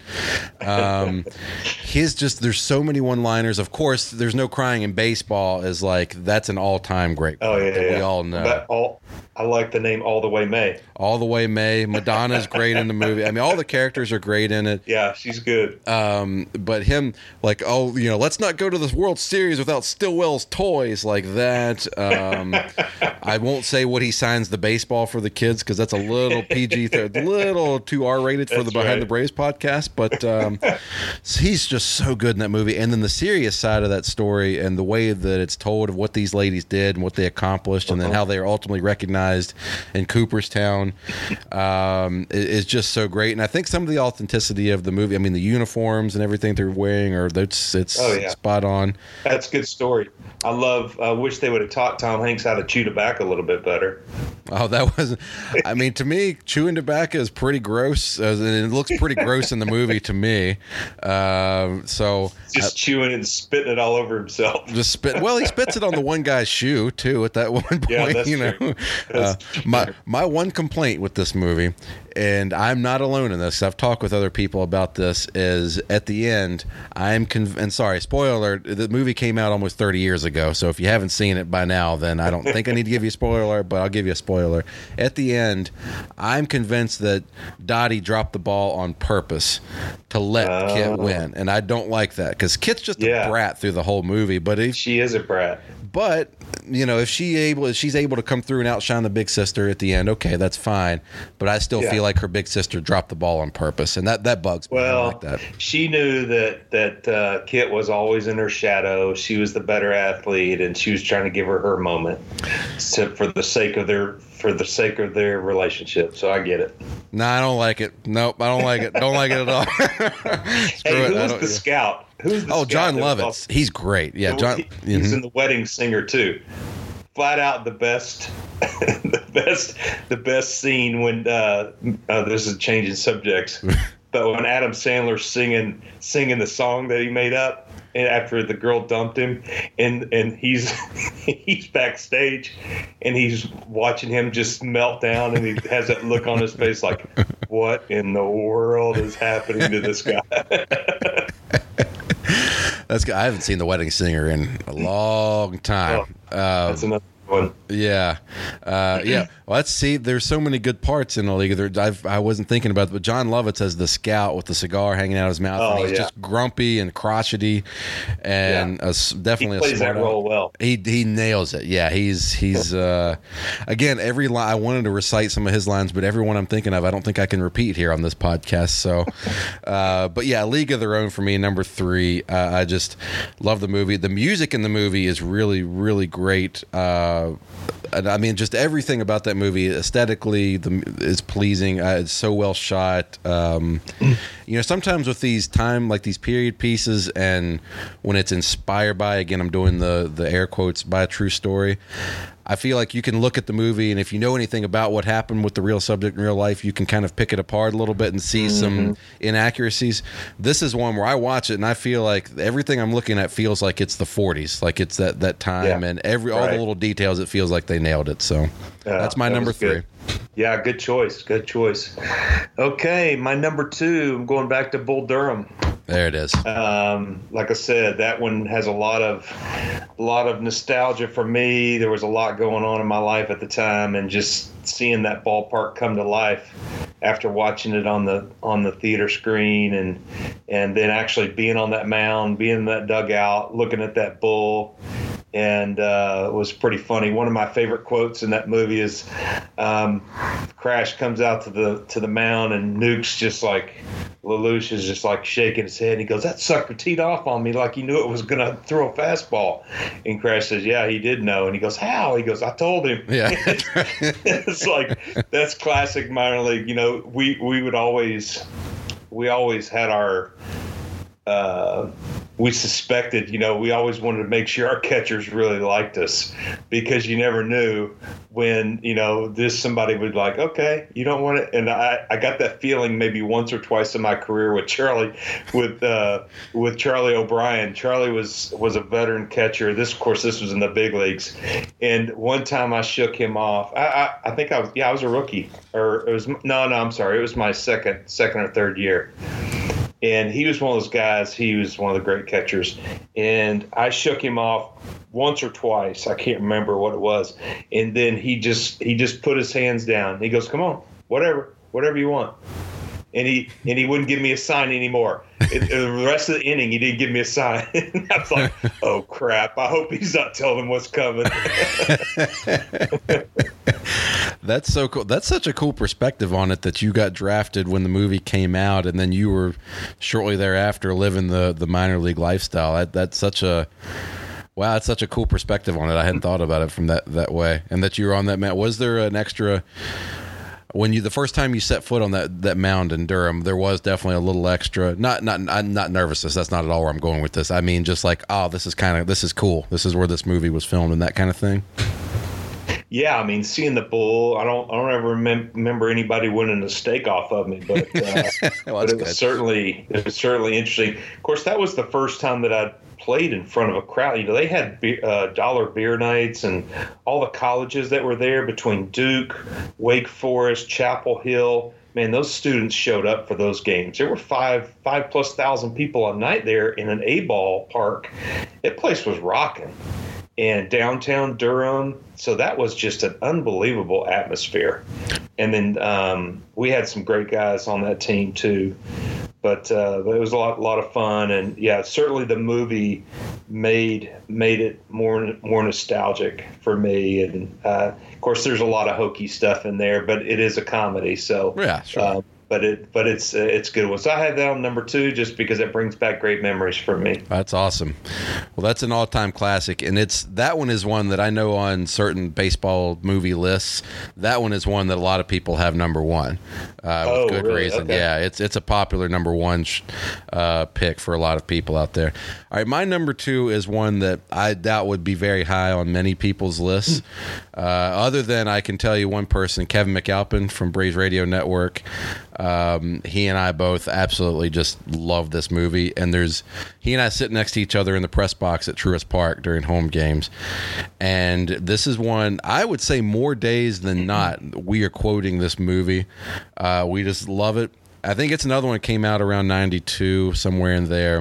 There's so many one-liners. Of course, There's No Crying in Baseball is like, that's an all-time great quote that we all know. I like the name All the Way May. All the Way May. Madonna's great in the movie. I mean, all the characters are great in it. Yeah, she's good. But him, like, let's not go to this World Series without Stillwell's toys, like that. I won't say what he signs the baseball for the kids because that's a little PG, a little too R-rated for the Behind the Braves podcast. But he's just so good in that movie. And then the serious side of that story and the way that it's told of what these ladies did and what they accomplished, and then how they are ultimately recognized in Cooperstown is just so great. And I think some of the authenticity of the movie, I mean, the uniforms and everything they're wearing, it's spot on. That's a good story. I wish they would have taught Tom Hanks how to chew tobacco a little bit better. Oh, that wasn't. I mean, to me, chewing tobacco is pretty gross. And it looks pretty gross in the movie to me. Chewing and spitting it all over himself. Just spit. Well, he spits it on the one guy's shoe too. At that one point, yeah, that's true. My one complaint with this movie, and I'm not alone in this, I've talked with other people about this, is at the end, and sorry, spoiler alert, the movie came out almost 30 years ago, so if you haven't seen it by now, then I don't think I need to give you a spoiler alert, but I'll give you a spoiler. At the end, I'm convinced that Dottie dropped the ball on purpose to let Kit win, and I don't like that, because Kit's just a brat through the whole movie. But she is a brat. But, if she's able to come through and outshine the big sister at the end, okay, that's fine. But I still feel like her big sister dropped the ball on purpose, and that bugs me. Well, like that. She knew that Kit was always in her shadow. She was the better athlete, and she was trying to give her moment for the sake of their relationship. So I get it. No, I don't like it. Nope, I don't like it. Don't like it at all. Hey, who's the scout? John Lovitz. He's great. Yeah, John. He's in The Wedding Singer too. Flat out the best, the best scene when this is changing subjects, but when Adam Sandler's singing the song that he made up, and after the girl dumped him, and he's backstage, and he's watching him just melt down, and he has that look on his face like, what in the world is happening to this guy? That's good. I haven't seen The Wedding Singer in a long time. That's another one. Yeah. Well, let's see. There's so many good parts in the league. I wasn't thinking about it, but John Lovitz as the scout with the cigar hanging out of his mouth. And he's just grumpy and crotchety, and definitely he plays that role well. He nails it. Yeah, he's again, every line. I wanted to recite some of his lines, but every one I'm thinking of, I don't think I can repeat here on this podcast. So, but yeah, League of Their Own for me, number 3. I just love the movie. The music in the movie is really, really great. And I mean, just everything about that movie aesthetically is pleasing. It's so well shot. Sometimes with these these period pieces, and when it's inspired by, again, I'm doing the air quotes, by a true story, I feel like you can look at the movie, and if you know anything about what happened with the real subject in real life, you can kind of pick it apart a little bit and see some inaccuracies. This is one where I watch it and I feel like everything I'm looking at feels like it's the 40s, like it's that time, and all the little details, it feels like they nailed it. So that's my number 3. Yeah, good choice. Good choice. Okay, my number 2, I'm going back to Bull Durham. There it is. Like I said, that one has a lot of nostalgia for me. There was a lot going on in my life at the time, and just seeing that ballpark come to life after watching it on the theater screen, and then actually being on that mound, being in that dugout, looking at that bull. And it was pretty funny. One of my favorite quotes in that movie is Crash comes out to the mound, and Nuke's just like, Lelouch is just like shaking his head. And he goes, "That sucker teed off on me like he knew it was going to throw a fastball." And Crash says, "Yeah, he did know." And he goes, "How?" He goes, "I told him." Yeah. It's like, that's classic minor league. We always had our we suspected, we always wanted to make sure our catchers really liked us, because you never knew when, somebody would like, okay, you don't want it. And I got that feeling maybe once or twice in my career with Charlie O'Brien. Charlie was a veteran catcher. This was in the big leagues. And one time I shook him off. I think I was a rookie, or it was, I'm sorry. It was my second or third year. And he was one of those guys. He was one of the great catchers. And I shook him off once or twice. I can't remember what it was. And then he just put his hands down. He goes, "Come on, whatever you want." And he wouldn't give me a sign anymore. The rest of the inning, he didn't give me a sign. I was like, "Oh crap! I hope he's not telling him what's coming." That's so cool. That's such a cool perspective on it, that you got drafted when the movie came out, and then you were shortly thereafter living the minor league lifestyle. That's such a cool perspective on it. I hadn't thought about it from that way, and that you were on that mound. Was there an extra? When the first time you set foot on that mound in Durham, there was definitely a little extra, not nervousness. That's not at all where I'm going with this. I mean, just like, oh, this is cool. This is where this movie was filmed, and that kind of thing. Yeah, I mean, seeing the bull, I don't ever remember anybody winning a steak off of me, but but it was certainly interesting. Of course, that was the first time that I played in front of a crowd. They had dollar beer nights, and all the colleges that were there between Duke, Wake Forest, Chapel Hill. Man, those students showed up for those games. There were 5,000+ people a night there in an A-ball park. That place was rocking. And downtown Durham. So that was just an unbelievable atmosphere. And then we had some great guys on that team too. But it was a lot of fun. And yeah, certainly the movie made it more nostalgic for me. And of course, there's a lot of hokey stuff in there, but it is a comedy. So yeah, sure. But it's a good one. So I had that on number 2 just because it brings back great memories for me. That's awesome. Well, that's an all-time classic, and that one is one that I know on certain baseball movie lists. That one is one that a lot of people have number 1 with good reason. Okay. Yeah, it's a popular number 1 pick for a lot of people out there. All right, my number 2 is one that I doubt would be very high on many people's lists. Other than I can tell you one person, Kevin McAlpin from Braves Radio Network. He and I both absolutely just love this movie, and he and I sit next to each other in the press box at Truist Park during home games, and this is one I would say more days than not we are quoting this movie. We just love it. I think it's another one that came out around 92, somewhere in there.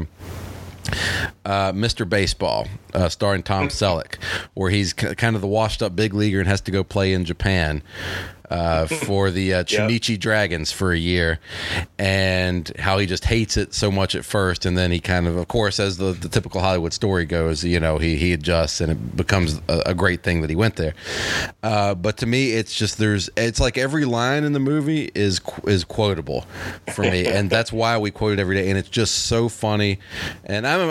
Mr. Baseball, starring Tom Selleck, where he's kind of the washed-up big leaguer and has to go play in Japan for the Chunichi Dragons for a year, and how he just hates it so much at first, and then he kind of course, as the typical Hollywood story goes, he adjusts, and it becomes a great thing that he went there. But to me, it's just it's like every line in the movie is quotable for me, and that's why we quote it every day, and it's just so funny. And I'm a big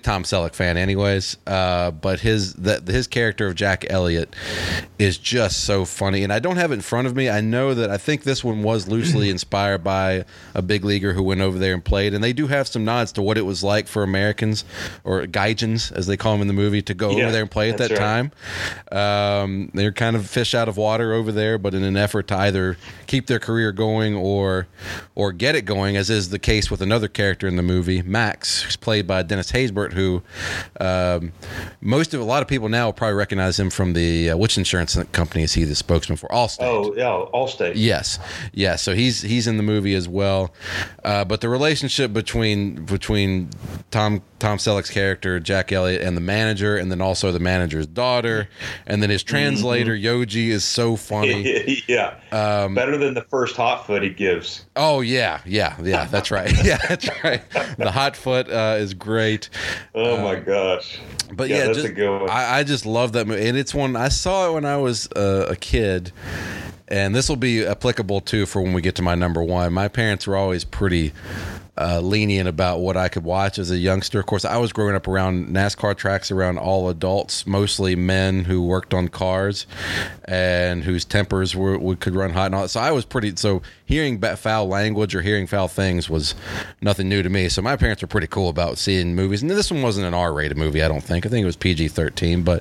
Tom Selleck fan, anyways. But his character of Jack Elliott is just so funny, and I don't have it in front of me. I know that I think this one was loosely inspired by a big leaguer who went over there and played, and they do have some nods to what it was like for Americans, or Gaijins as they call them in the movie, to go over there and play at that time. They're kind of fish out of water over there, but in an effort to either keep their career going or get it going, as is the case with another character in the movie, Max, who's played by Dennis Haysbert, who a lot of people now will probably recognize him from the which insurance company is he the spokesman for? Allstate. Oh yeah, Allstate. Yes. So he's in the movie as well. But the relationship between Tom Selleck's character Jack Elliott and the manager, and then also the manager's daughter, and then his translator Yoji is so funny. Yeah, better than the first hot foot he gives. Oh yeah, that's right. Yeah, that's right. The hot foot is great. Oh my gosh. But that's a good one. I just love that movie, and it's one I saw it when I was a kid. And this will be applicable too for when we get to my number one. My parents were always pretty lenient about what I could watch as a youngster. Of course, I was growing up around NASCAR tracks, around all adults, mostly men who worked on cars and whose tempers could run hot and all that. So I was so hearing foul language or hearing foul things was nothing new to me. So my parents were pretty cool about seeing movies. And this one wasn't an R-rated movie, I don't think. I think it was PG-13, but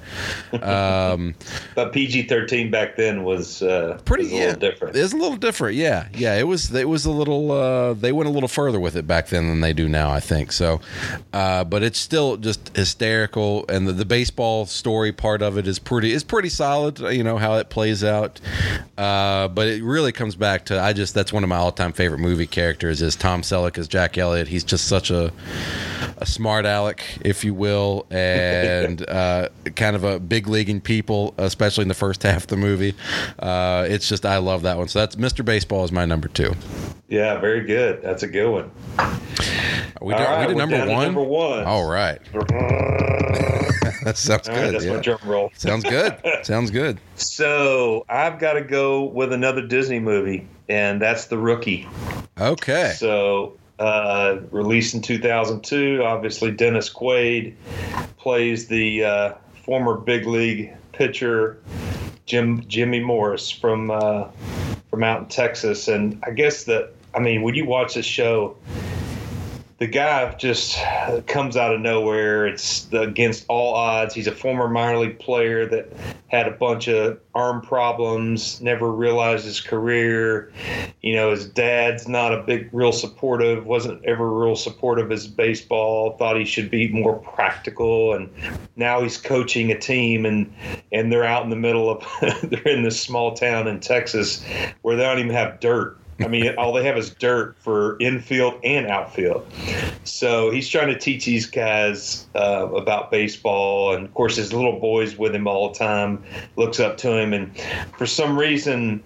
but PG-13 back then was a little different. It was a little different, yeah. It was a little they went a little further with it back then than they do now, I think. So but it's still just hysterical, and the baseball story part of it is pretty solid, how it plays out. But it really comes back to that's one of my all-time favorite movie characters is Tom Selleck as Jack Elliott. He's just such a smart aleck, if you will, and kind of a big leaguing people, especially in the first half of the movie. It's just, I love that one. So that's Mr. Baseball is my number 2. Yeah, very good. That's a good one. We did number one? Number one. All right. That sounds good. That's my drum roll. Sounds good. So I've got to go with another Disney movie, and that's The Rookie. Okay. So released in 2002, obviously Dennis Quaid plays the former big league pitcher Jimmy Morris from out in Texas. And I guess when you watch this show, the guy just comes out of nowhere. It's against all odds. He's a former minor league player that had a bunch of arm problems, never realized his career. His dad's not wasn't ever real supportive of his baseball, thought he should be more practical. And now he's coaching a team, and they're out in the middle of, they're in this small town in Texas where they don't even have dirt. All they have is dirt for infield and outfield. So he's trying to teach these guys about baseball. And, of course, his little boy's with him all the time, looks up to him. And for some reason,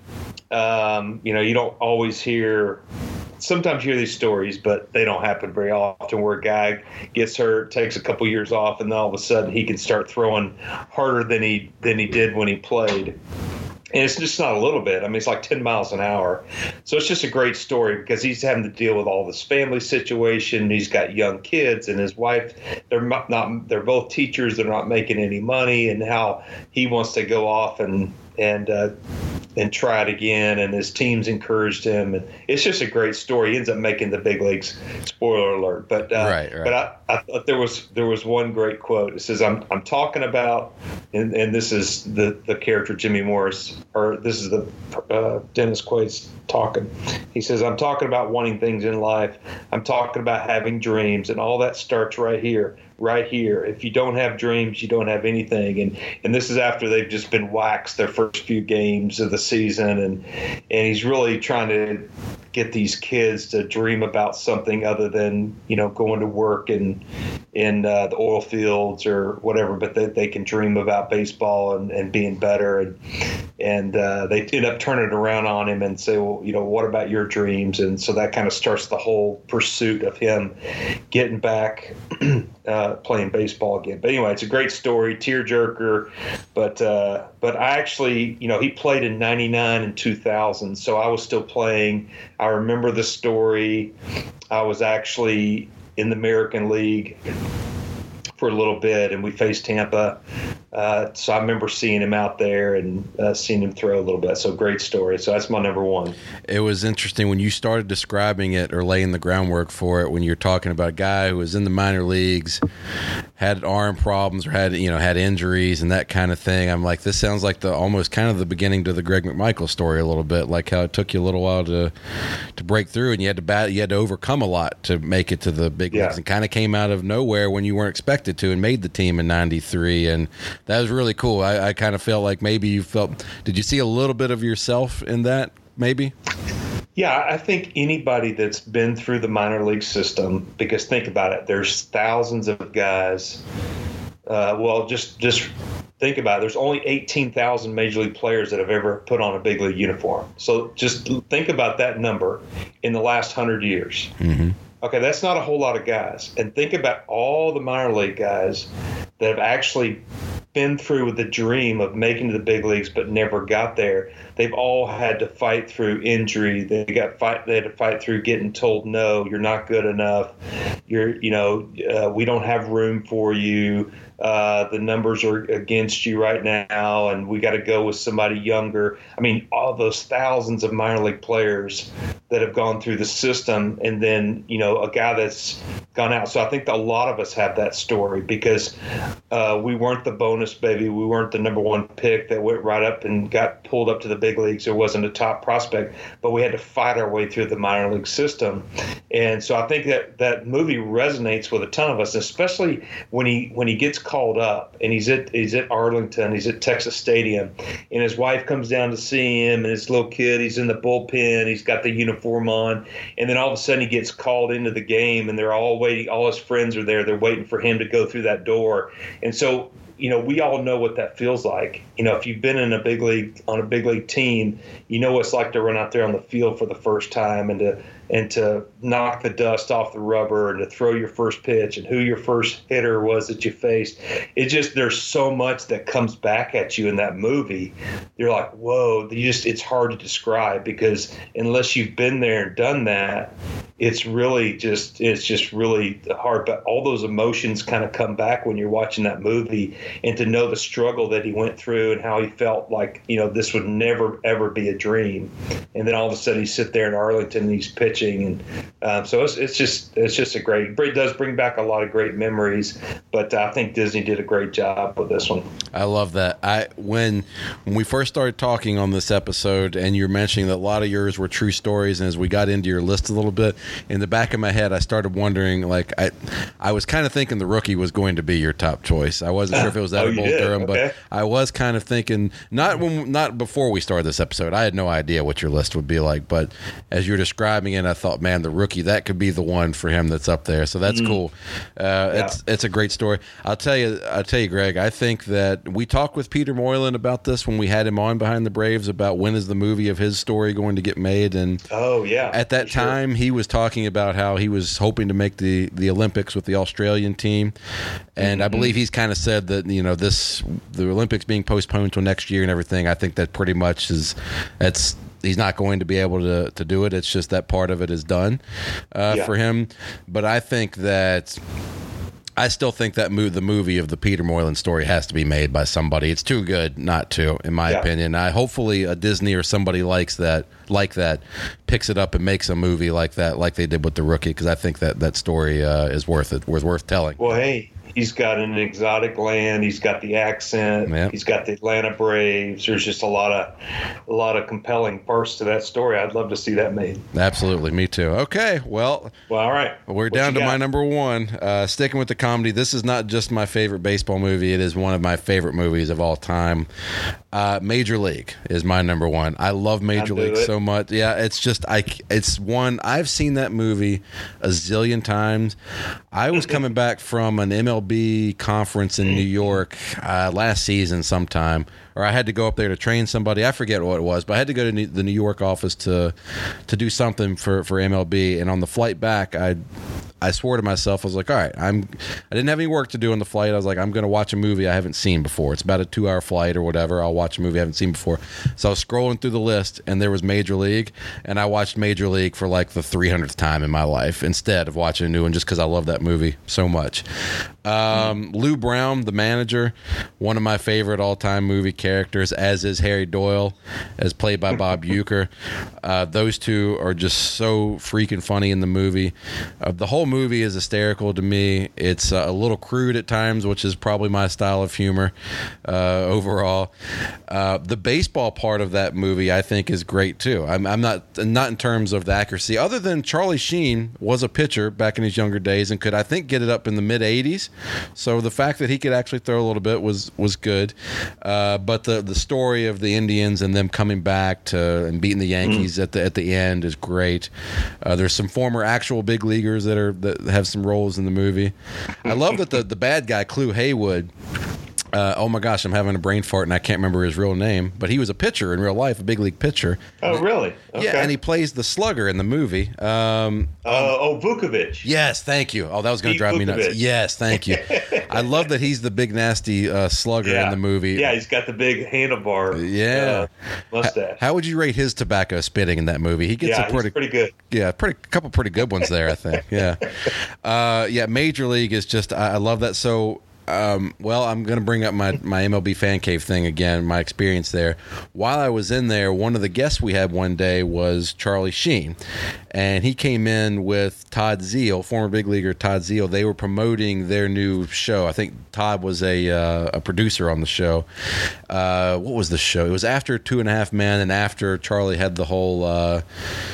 you don't always sometimes you hear these stories, but they don't happen very often, where a guy gets hurt, takes a couple years off, and then all of a sudden he can start throwing harder than he did when he played. And it's just not a little bit. It's like 10 miles an hour. So it's just a great story because he's having to deal with all this family situation. He's got young kids, and his wife, they're both teachers. They're not making any money, and how he wants to go off and try it again, and his team's encouraged him, and it's just a great story. He ends up making the big leagues. Spoiler alert! But right. But I thought there was one great quote. It says, "I'm talking about," and this is the character Jimmy Morris, or this is the Dennis Quaid's talking. He says, "I'm talking about wanting things in life. I'm talking about having dreams, and all that starts right here." Right here. If you don't have dreams, you don't have anything. And this is after they've just been waxed their first few games of the season, and he's really trying to get these kids to dream about something other than going to work in the oil fields or whatever, but they can dream about baseball and being better. And they end up turning it around on him and say, well, what about your dreams? And so that kind of starts the whole pursuit of him getting back playing baseball again. But anyway, it's a great story, tearjerker. But I actually, he played in '99 and 2000, so I was still playing. I remember the story. I was actually in the American League for a little bit, and we faced Tampa. So I remember seeing him out there and seeing him throw a little bit. So great story. So that's my number one. It was interesting when you started describing it or laying the groundwork for it, when you're talking about a guy who was in the minor leagues, had arm problems or had injuries and that kind of thing. I'm like, this sounds like the almost kind of the beginning to the Greg McMichael story a little bit, like how it took you a little while to break through, and you had to overcome a lot to make it to the big leagues, and kind of came out of nowhere when you weren't expected to, and made the team in '93, and that was really cool. I kind of felt like maybe did you see a little bit of yourself in that, maybe? Yeah, I think anybody that's been through the minor league system, because think about it, there's thousands of guys. Just think about it. There's only 18,000 major league players that have ever put on a big league uniform. So just think about that number in the last 100 years. Mm-hmm. Okay, that's not a whole lot of guys. And think about all the minor league guys that have actually been through the dream of making to the big leagues but never got there. They've all had to fight through injury. They had to fight through getting told, no, you're not good enough. We don't have room for you. The numbers are against you right now, and we got to go with somebody younger. I mean, all those thousands of minor league players that have gone through the system, and then, a guy that's gone out. So I think a lot of us have that story, because we weren't the bonus baby. We weren't the number one pick that went right up and got pulled up to the big leagues. There wasn't a top prospect, but we had to fight our way through the minor league system. And so I think that movie resonates with a ton of us, especially when he gets called up and he's at Arlington, he's at Texas Stadium, and his wife comes down to see him, and his little kid, he's in the bullpen, he's got the uniform on, and then all of a sudden he gets called into the game, and they're all waiting, all his friends are there, they're waiting for him to go through that door. And so, we all know what that feels like. If you've been in a big league team, you know what it's like to run out there on the field for the first time and to knock the dust off the rubber and to throw your first pitch and who your first hitter was that you faced. There's so much that comes back at you in that movie. You're like, whoa, it's hard to describe, because unless you've been there and done that, it's just really hard. But all those emotions kind of come back when you're watching that movie, and to know the struggle that he went through and how he felt like, this would never, ever be a dream. And then all of a sudden he's sit there in Arlington and he's pitching. And so it's just a great, it does bring back a lot of great memories, but I think Disney did a great job with this one. I love that. When we first started talking on this episode, and you're mentioning that a lot of yours were true stories, and as we got into your list a little bit, in the back of my head, I started wondering, like, I was kind of thinking The Rookie was going to be your top choice. I wasn't sure if it was out of Bull Durham, but I was kind of thinking, not before we started this episode. I had no idea what your list would be like, but as you're describing it, I thought, man, The Rookie, that could be the one for him that's up there. So that's cool. It's a great story. I'll tell you, Greg, I think that we talked with Peter Moylan about this when we had him on Behind the Braves, about when is the movie of his story going to get made. And at that time, he was talking about how he was hoping to make the Olympics with the Australian team. And I believe he's kind of said that, the Olympics being postponed till next year and everything, I think that pretty much he's not going to be able to do it. It's just that part of it is done for him. But I still think that the movie of the Peter Moylan story has to be made by somebody. It's too good not to, in my opinion. Hopefully a Disney or somebody like that picks it up and makes a movie like that, like they did with The Rookie, because I think that story is worth telling. Well, hey, he's got an exotic land. He's got the accent. Yep. He's got the Atlanta Braves. There's just a lot of compelling parts to that story. I'd love to see that made. Absolutely, me too. Okay, well, all right. We're down to my number one. Sticking with the comedy, this is not just my favorite baseball movie. It is one of my favorite movies of all time. Major League is my number one. I love Major League so much. Yeah, it's one. I've seen that movie a zillion times. I was coming back from an MLB conference in New York last season sometime, or I had to go up there to train somebody. I forget what it was, but I had to go to the New York office to do something for MLB. And on the flight back, I swore to myself, I was like, all right, I didn't have any work to do on the flight. I was like, I'm going to watch a movie I haven't seen before. It's about a 2-hour flight or whatever. I'll watch a movie I haven't seen before. So I was scrolling through the list, and there was Major League, and I watched Major League for like the 300th time in my life instead of watching a new one, just because I love that movie so much. Lou Brown, the manager, one of my favorite all-time movie characters, as is Harry Doyle, as played by Bob Uecker. Those two are just so freaking funny in the movie. The whole movie is hysterical to me. It's a little crude at times, which is probably my style of humor overall. The baseball part of that movie, I think, is great too. I'm not in terms of the accuracy, other than Charlie Sheen was a pitcher back in his younger days and could, I think, get it up in the mid 80s. So the fact that he could actually throw a little bit was good. But the story of the Indians and them coming back and beating the Yankees at the end is great. There's some former actual big leaguers that have some roles in the movie. I love that the bad guy, Clu Haywood. Oh my gosh, I'm having a brain fart and I can't remember his real name, but he was a pitcher in real life, a big league pitcher. Oh, really? Okay. Yeah, and he plays the slugger in the movie. Vukovich. Yes, thank you. Oh, that was going to drive me nuts. Yes, thank you. I love that he's the big nasty slugger in the movie. Yeah, he's got the big handlebar mustache. How would you rate his tobacco spitting in that movie? He gets he's pretty good. Yeah, couple pretty good ones there, I think. Yeah. Major League is just, I love that. So, well, I'm going to bring up my MLB Fan Cave thing again, my experience there. While I was in there, one of the guests we had one day was Charlie Sheen, and he came in with Todd Zeile, former big leaguer Todd Zeile. They were promoting their new show. I think Todd was a producer on the show. What was the show? It was after 2.5 Men and after Charlie had the whole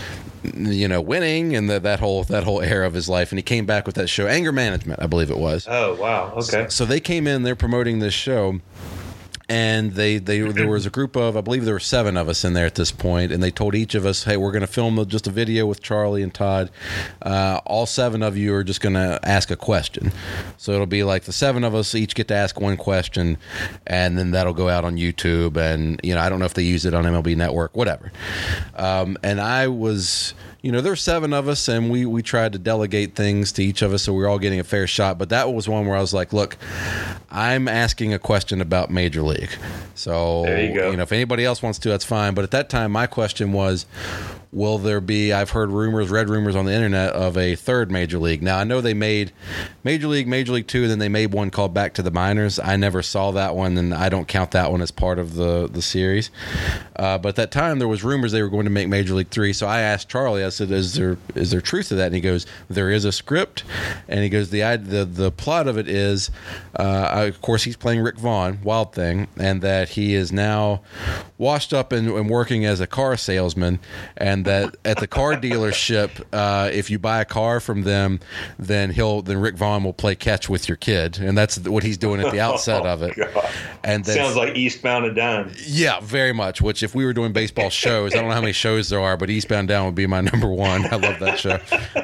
winning and that whole era of his life, and he came back with that show, Anger Management, I believe it was. Oh wow, okay. So they came in, they're promoting this show, and there was a group of, I believe there were 7 of us in there at this point, and they told each of us, hey, we're going to film just a video with Charlie and Todd. All 7 of you are just going to ask a question. So it'll be like the 7 of us each get to ask one question, and then that'll go out on YouTube, and I don't know if they use it on MLB Network, whatever. And I was... there were 7 of us, and we tried to delegate things to each of us so we were all getting a fair shot. But that was one where I was like, look, I'm asking a question about Major League. So, there you go. If anybody else wants to, that's fine. But at that time, my question was, will there be, I've heard read rumors on the internet of a third Major League. Now, I know they made Major League 2, and then they made one called Back to the Minors. I never saw that one, and I don't count that one as part of the series. But at that time, there was rumors they were going to make Major League 3. So I asked Charlie, I said, is there truth to that? And he goes, there is a script. And he goes, the plot of it is, of course, he's playing Rick Vaughn, Wild Thing, and that he is now washed up and working as a car salesman, and that at the car dealership, if you buy a car from them, then Rick Vaughn will play catch with your kid, and that's what he's doing at the outset of it. God. And sounds like Eastbound and Down. Yeah, very much. Which, if we were doing baseball shows, I don't know how many shows there are, but Eastbound and Down would be my number one. I love that show.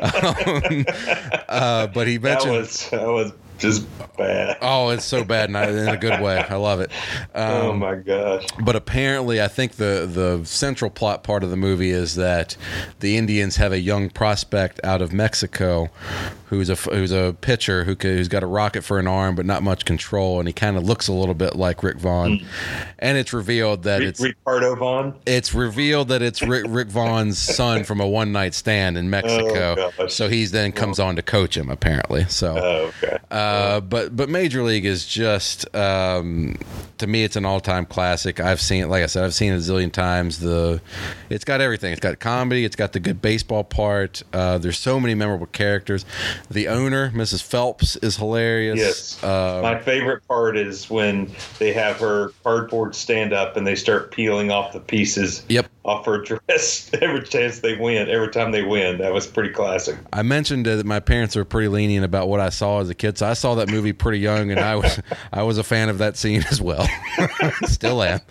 But he mentioned that was just bad. Oh, it's so bad in a good way. I love it. Oh my gosh. But apparently, I think the central plot part of the movie is that the Indians have a young prospect out of Mexico who's a pitcher who's got a rocket for an arm but not much control, and he kind of looks a little bit like Rick Vaughn. And it's revealed that it's Ricardo Vaughn. It's revealed that it's Rick Vaughn's son from a one-night stand in Mexico. Oh, so he then comes on to coach him, apparently. So, okay. But Major League is just, to me, it's an all-time classic. I've seen it, like I said, I've seen it a zillion times. It's got everything. It's got comedy. It's got the good baseball part. There's so many memorable characters. The owner, Mrs. Phelps, is hilarious. Yes. My favorite part is when they have her cardboard stand up and they start peeling off the pieces off her dress every time they win. That was pretty classic. I mentioned that my parents are pretty lenient about what I saw as a kid, so I saw that movie pretty young, and I was a fan of that scene as well. Still am.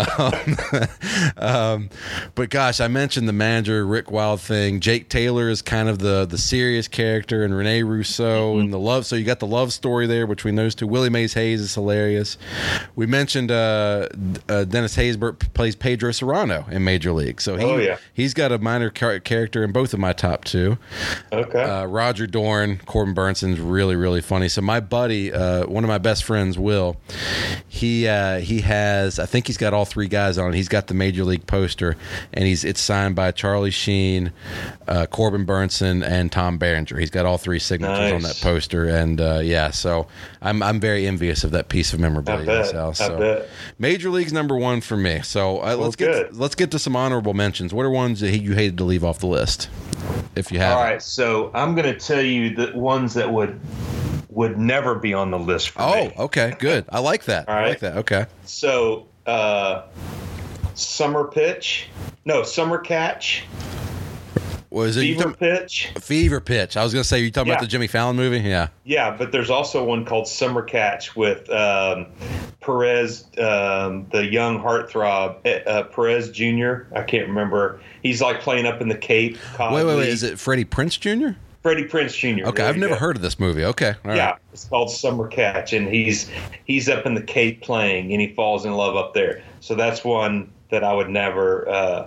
But gosh, I mentioned the manager, Rick Wild Thing. Jake Taylor is kind of the serious character, and Rene Russo and the love. So you got the love story there between those two. Willie Mays Hayes is hilarious. We mentioned Dennis Haysbert plays Pedro Serrano in Major Major League. So yeah. He's got a minor character in both of my top two. Okay. Roger Dorn, Corbin Burnson's really, really funny. So my buddy, one of my best friends, Will, he has, I think he's got all three guys on it. He's got the Major League poster, and it's signed by Charlie Sheen, Corbin Burnson, and Tom Berenger. He's got all three signatures on that poster, and so I'm very envious of that piece of memorabilia myself. So I bet. Major League's number one for me. So let's get to some honorable mentions. What are ones that you hated to leave off the list, if you have? All right, so I'm going to tell you the ones that would never be on the list for me. Oh, okay, good. I like that. All right. I like that. Okay. So, Summer Catch. Was it Fever Pitch? Fever Pitch. I was going to say, you talking about the Jimmy Fallon movie? Yeah. Yeah, but there's also one called Summer Catch with Perez, the young heartthrob, Perez Jr. I can't remember. He's like playing up in the Cape Cod Wait. League. Is it Freddie Prinze Jr.? Freddie Prinze Jr. Okay, I've never heard of this movie. Okay. All right. It's called Summer Catch, and he's up in the Cape playing, and he falls in love up there. So that's one that I would never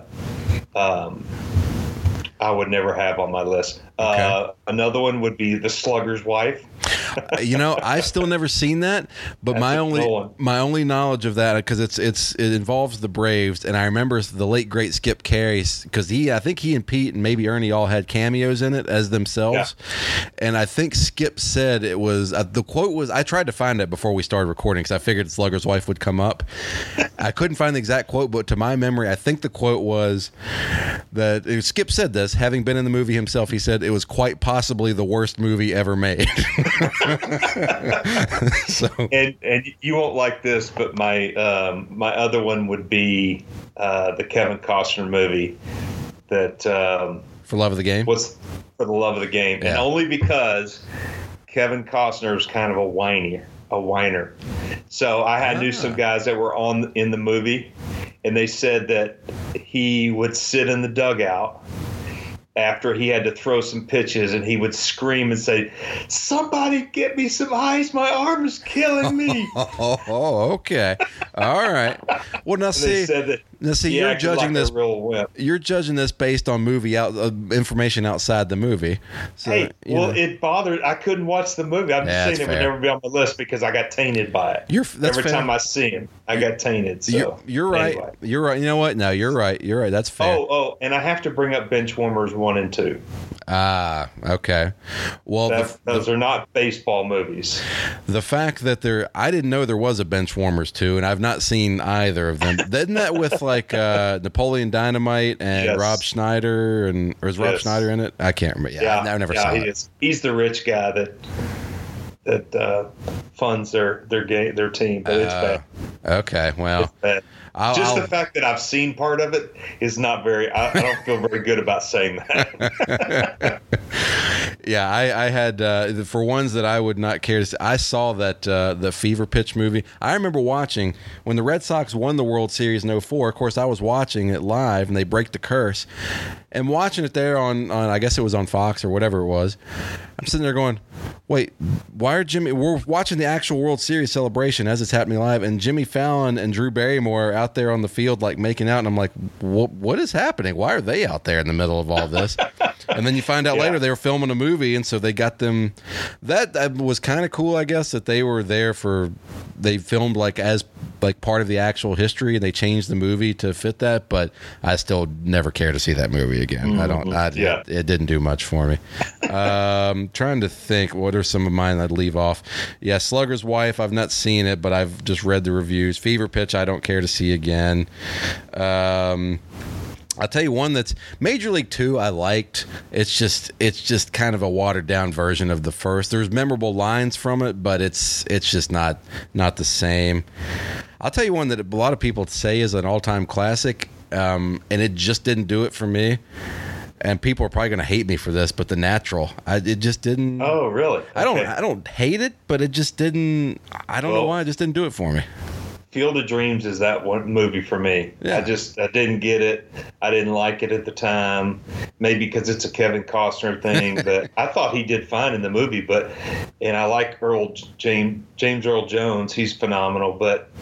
have on my list. Okay. Another one would be The Slugger's Wife. I've still never seen that, but my only knowledge of that, because it involves the Braves, and I remember the late great Skip Carey, because I think he and Pete and maybe Ernie all had cameos in it as themselves, and I think Skip said it was the quote was, I tried to find it before we started recording because I figured Slugger's Wife would come up. I couldn't find the exact quote, but to my memory, I think the quote was that Skip said this, having been in the movie himself. He said it was quite possibly the worst movie ever made. So, and you won't like this, but my other one would be the Kevin Costner movie that For Love of the Game was For the Love of the Game, and only because Kevin Costner was kind of a whiner. So I knew some guys that were in the movie, and they said that he would sit in the dugout after he had to throw some pitches, and he would scream and say, "Somebody get me some ice. My arm is killing me." Oh, okay. All right. Well, now see, you're judging this. You're judging this based on information outside the movie. So, it bothered. I couldn't watch the movie. I'm just saying it would never be on my list because I got tainted by it. Every time I see him, I got tainted. So you're right. Anyway. You're right. You know what? No, you're right. You're right. That's fair. Oh, and I have to bring up Benchwarmers 1 and 2. Ah, okay. Well, those are not baseball movies. The fact that I didn't know there was a Benchwarmers 2, and I've not seen either of them. Isn't that with like Napoleon Dynamite and Rob Schneider, or is Rob Schneider in it? I can't remember. I never saw it. He's the rich guy that funds their team, but it's bad. Okay, well, it's bad. The fact that I've seen part of it is not very. I don't feel very good about saying that. Yeah, I had for ones that I would not care to see. I saw that the Fever Pitch movie. I remember watching when the Red Sox won the World Series in 2004. Of course, I was watching it live, and they break the curse, and watching it there on I guess it was on Fox or whatever it was. I'm sitting there going, wait, why are we're watching the actual World Series celebration as it's happening live, and Jimmy Fallon and Drew Barrymore are out there on the field like making out, and I'm like, what is happening? Why are they out there in the middle of all this? And then you find out later they were filming a movie, and so they got them. That was kind of cool, I guess, that they were there they filmed as part of the actual history, and they changed the movie to fit that. But I still never care to see that movie again. Mm-hmm. It didn't do much for me. Trying to think, what are some of mine I'd leave off? Yeah, Slugger's Wife, I've not seen it, but I've just read the reviews. Fever Pitch, I don't care to see again. I'll tell you one that's Major League 2 I liked. It's just kind of a watered down version of the first. There's memorable lines from it, but it's just not the same. I'll tell you one that a lot of people say is an all-time classic, and it just didn't do it for me. And people are probably going to hate me for this, but The Natural, it just didn't. Oh, really? Okay. I don't hate it, but it just didn't. I don't know why. It just didn't do it for me. Field of Dreams is that one movie for me. Yeah. I didn't get it. I didn't like it at the time. Maybe because it's a Kevin Costner thing, but I thought he did fine in the movie. And I like James Earl Jones. He's phenomenal. But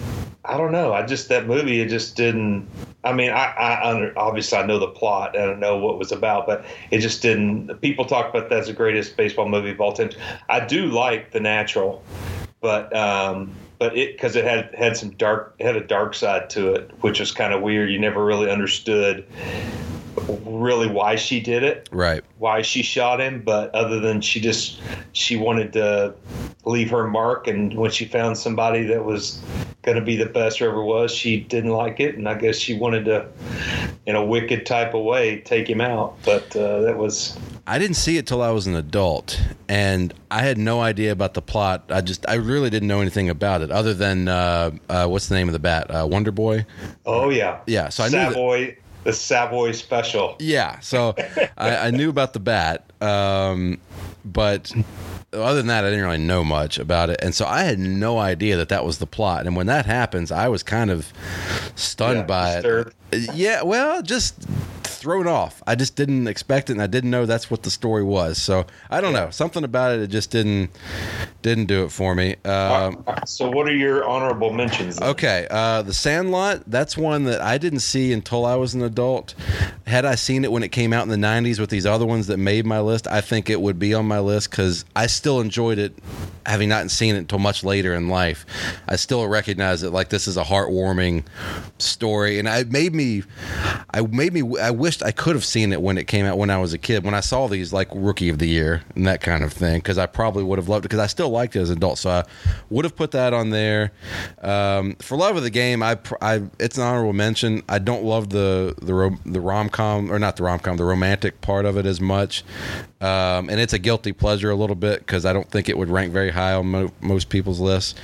I don't know. That movie, it just didn't. I mean, obviously I know the plot and I know what it was about, but it just didn't. People talk about that's the greatest baseball movie of all time. I do like The Natural, but because it had a dark side to it, which was kind of weird. You never really understood really why she did it, right? Why she shot him, but other than she wanted to leave her mark, and when she found somebody that was going to be the best there ever was, she didn't like it, and I guess she wanted to, in a wicked type of way, take him out. But that was. I didn't see it till I was an adult, and I had no idea about the plot. I really didn't know anything about it, other than what's the name of the bat? Wonder Boy. Oh yeah, yeah. So I Savoy. knew that. The Savoy Special. Yeah, so I knew about the bat, but other than that, I didn't really know much about it. And so I had no idea that was the plot. And when that happens, I was kind of stunned by disturbed. it. Yeah, well, just thrown off. I just didn't expect it, and I didn't know that's what the story was. So I don't know. Something about it just didn't do it for me. So what are your honorable mentions then? Okay, The Sandlot, that's one that I didn't see until I was an adult. Had I seen it when it came out in the 90s with these other ones that made my list, I think it would be on my list because I still enjoyed it, having not seen it until much later in life. I still recognize it like this is a heartwarming story, and I wished I could have seen it when it came out when I was a kid, when I saw these like Rookie of the Year and that kind of thing, because I probably would have loved it because I still liked it as an adult, so I would have put that on there. For Love of the Game, it's an honorable mention. I don't love the rom-com, or not the rom-com, the romantic part of it as much, and it's a guilty pleasure a little bit because I don't think it would rank very high on most people's lists.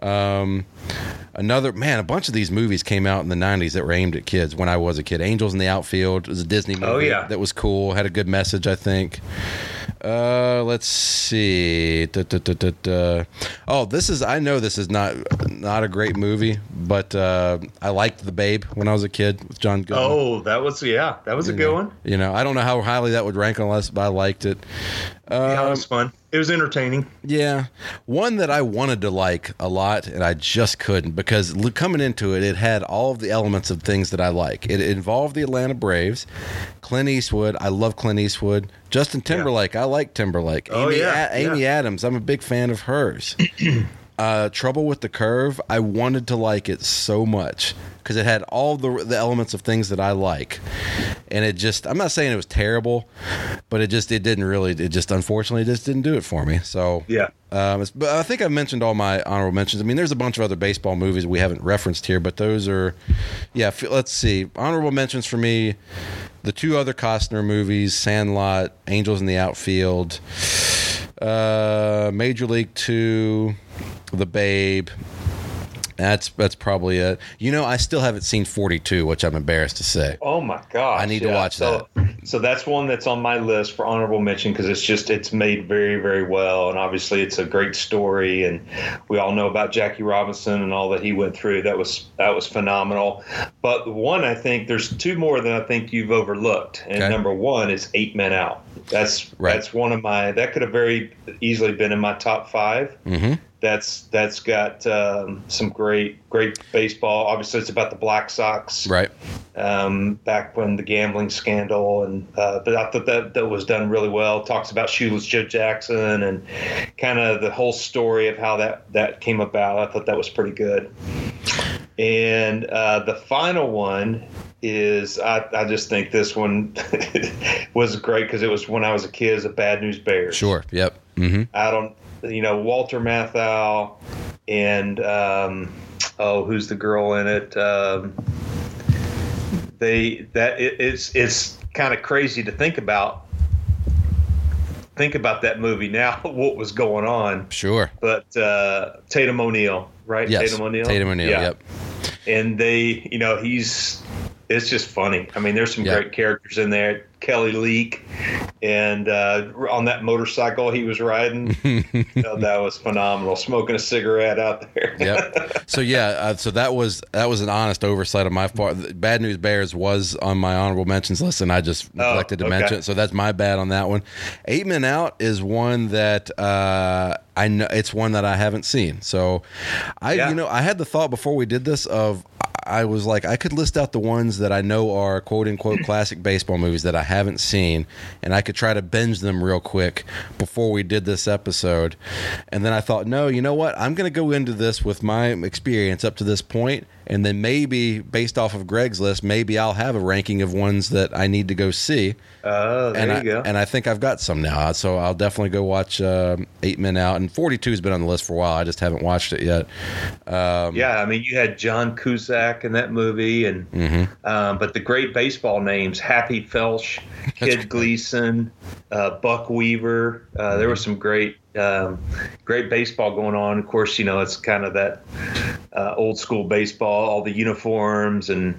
A bunch of these movies came out in the 90s that were aimed at kids when I was a kid. Angels in the Outfield was a Disney movie that was cool, had a good message, I think. Let's see. Oh, I know this is not a great movie, but I liked The Babe when I was a kid with John Goodman. Oh, that was a good one. You know, I don't know how highly that would rank on list, but I liked it. Yeah, it was fun. It was entertaining. Yeah. One that I wanted to like a lot, and I just couldn't, because coming into it, it had all of the elements of things that I like. It involved the Atlanta Braves, Clint Eastwood. I love Clint Eastwood. Justin Timberlake. Yeah. I like Timberlake. Amy Adams. I'm a big fan of hers. Trouble with the Curve. I wanted to like it so much because it had all the elements of things that I like, and I'm not saying it was terrible, but it unfortunately just didn't do it for me. So yeah. But I think I've mentioned all my honorable mentions. I mean, there's a bunch of other baseball movies we haven't referenced here, but those are, let's see. Honorable mentions for me, the two other Costner movies, Sandlot, Angels in the Outfield, Major League 2, The Babe. That's probably it. You know, I still haven't seen 42, which I'm embarrassed to say. Oh my gosh. I need to watch that. So that's one that's on my list for honorable mention because it's made very, very well, and obviously it's a great story, and we all know about Jackie Robinson and all that he went through. That was phenomenal. But the one, I think there's two more that I think you've overlooked, and number one is 8 Men Out. That's one of that could have very easily been in my top 5. Mm-hmm. That's got some great baseball. Obviously, it's about the Black Sox, right? Back when the gambling scandal, and but I thought that was done really well. Talks about Shoeless Joe Jackson and kind of the whole story of how that came about. I thought that was pretty good. And the final one is I just think this one was great because it was when I was a kid. As a Bad News Bears. Sure. Yep. Mm-hmm. Walter Matthau and who's the girl in it? It's kind of crazy to think about that movie now. What was going on? Sure. But Tatum O'Neal, right? Yes. Tatum O'Neal. Tatum O'Neal. Yeah. Yep. And he's it's just funny. I mean, there's some great characters in there. Kelly Leak, and on that motorcycle he was riding, that was phenomenal. Smoking a cigarette out there. Yep. So so that was an honest oversight on my part. Bad News Bears was on my honorable mentions list, and I just neglected to mention it. So that's my bad on that one. 8 Men Out is one that I know it's one that I haven't seen. So I had the thought before we did this of. I was like, I could list out the ones that I know are quote unquote classic baseball movies that I haven't seen, and I could try to binge them real quick before we did this episode. And then I thought, no, you know what? I'm going to go into this with my experience up to this point, and then maybe based off of Greg's list, maybe I'll have a ranking of ones that I need to go see. There you go. And I think I've got some now, so I'll definitely go watch 8 Men Out. And 42 has been on the list for a while. I just haven't watched it yet. I mean, you had John Cusack in that movie, and but the great baseball names: Happy Felsch, Kid Gleason, Buck Weaver. There was some great baseball going on. Of course, it's kind of that old school baseball, all the uniforms, and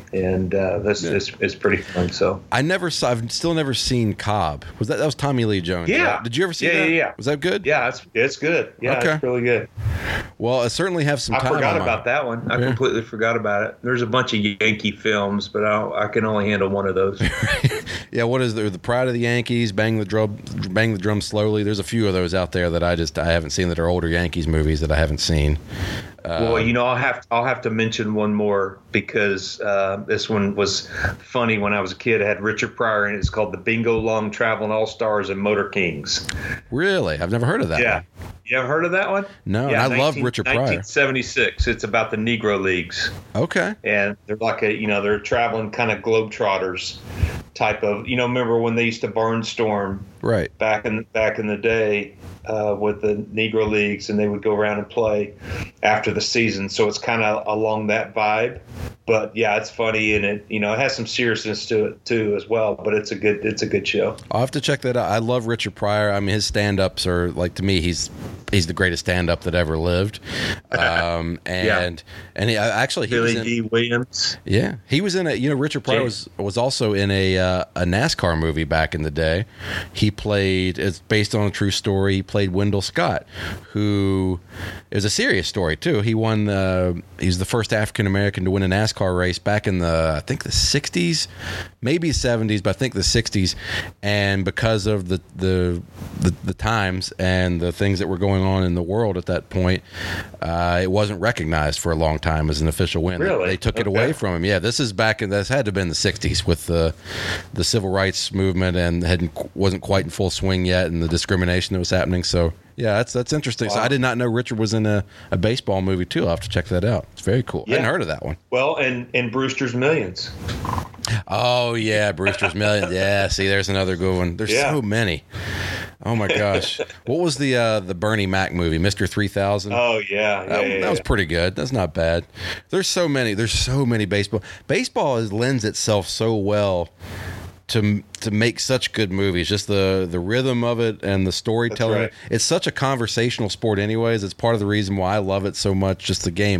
this is pretty fun. So I've still never seen Cobb. That was Tommy Lee Jones? Yeah. Right? Did you ever see that? Yeah. Was that good? Yeah, it's good. Yeah, okay. It's really good. Well, I certainly have some time. I forgot about that one. I completely forgot about it. There's a bunch of Yankee films, but I can only handle one of those. Yeah, what is there? The Pride of the Yankees, Bang the Drum Slowly. There's a few of those out there that I haven't seen that are older Yankees movies that I haven't seen. Well, I'll have to mention one more because this one was funny when I was a kid. It had Richard Pryor in it. It's called The Bingo Long Traveling All-Stars and Motor Kings. Really? I've never heard of that one. You ever heard of that one? No, yeah, and I love Richard Pryor. 1976. It's about the Negro Leagues. Okay. And they're like they're traveling kind of globetrotters type of, remember when they used to barnstorm back in the day with the Negro Leagues, and they would go around and play after the season. So it's kind of along that vibe. But yeah, it's funny, and it has some seriousness to it too as well. But it's a good show. I'll have to check that out. I love Richard Pryor. I mean, his stand-ups are like, to me, he's the greatest stand-up that ever lived. And he actually Billy was in D. Williams. Yeah, he was in a. Richard Pryor was also in a NASCAR movie back in the day. He played. It's based on a true story. He played Wendell Scott, who is a serious story too. He won. He was the first African American to win a NASCAR race back in I think the 60s, maybe 70s, but I think the 60s. And because of the times and the things that were going on in the world at that point, it wasn't recognized for a long time as an official win. Really? They took it away from him. Yeah, this is back in. This had to have been the 60s with the civil rights movement, and wasn't quite in full swing yet, and the discrimination that was happening. So yeah, that's interesting. Wow. So I did not know Richard was in a baseball movie too. I'll have to check that out. It's very cool. Yeah. I hadn't heard of that one. Well, and Brewster's Millions. Oh yeah, Brewster's Millions. Yeah, see, there's another good one. There's so many. Oh my gosh, what was the Bernie Mac movie, Mr. 3000? Oh yeah, that was pretty good. That's not bad. There's so many baseball. Baseball lends itself so well to make such good movies. Just the rhythm of it and the storytelling. Right. It's such a conversational sport anyways. It's part of the reason why I love it so much. Just the game.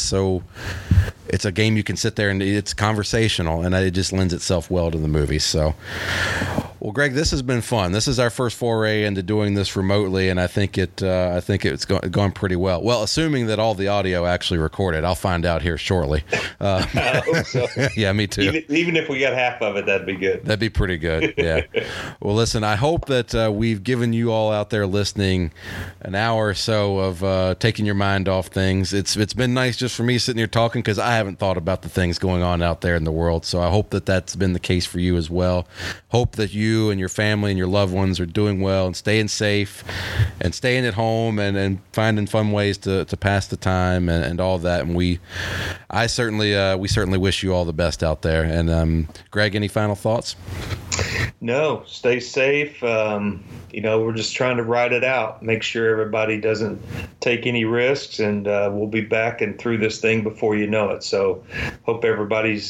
It's a game you can sit there and it's conversational, and it just lends itself well to the movies. So, well, Greg, this has been fun. This is our first foray into doing this remotely, and I think it's gone pretty well. Well, assuming that all the audio actually recorded. I'll find out here shortly. I hope so. Yeah, me too. Even if we got half of it, that'd be good. That'd be pretty good. Yeah. Well, listen, I hope that we've given you all out there listening an hour or so of taking your mind off things. It's been nice just for me sitting here talking, because I haven't thought about the things going on out there in the world. So I hope that that's been the case for you as well. Hope that you and your family and your loved ones are doing well and staying safe and staying at home and finding fun ways to pass the time and all that. And we certainly wish you all the best out there. And Greg, any final thoughts? No, stay safe. We're just trying to ride it out, make sure everybody doesn't take any risks, and we'll be back and through this thing before you know it. So hope everybody's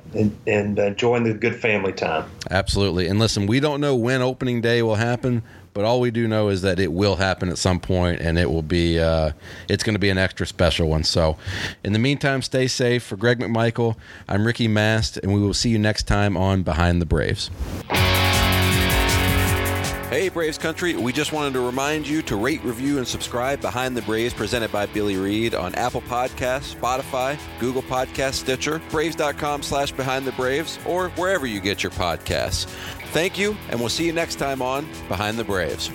enjoying the good family time. Absolutely. And listen, we don't know when opening day will happen, but all we do know is that it will happen at some point, and it will be it's going to be an extra special one. So in the meantime, stay safe. For Greg McMichael, I'm Ricky Mast, and we will see you next time on Behind the Braves. Hey, Braves Country. We just wanted to remind you to rate, review, and subscribe Behind the Braves, presented by Billy Reed on Apple Podcasts, Spotify, Google Podcasts, Stitcher, Braves.com/Behind the Braves, or wherever you get your podcasts. Thank you, and we'll see you next time on Behind the Braves.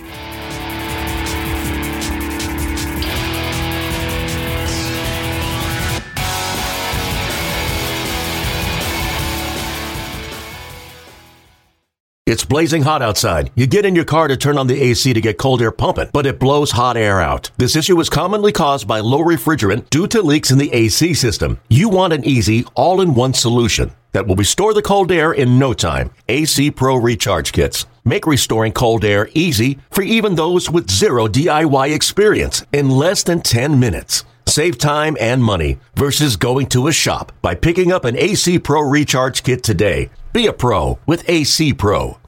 It's blazing hot outside. You get in your car to turn on the AC to get cold air pumping, but it blows hot air out. This issue is commonly caused by low refrigerant due to leaks in the AC system. You want an easy, all-in-one solution that will restore the cold air in no time. AC Pro Recharge Kits make restoring cold air easy for even those with zero DIY experience in less than 10 minutes. Save time and money versus going to a shop by picking up an AC Pro Recharge Kit today. Be a pro with AC Pro.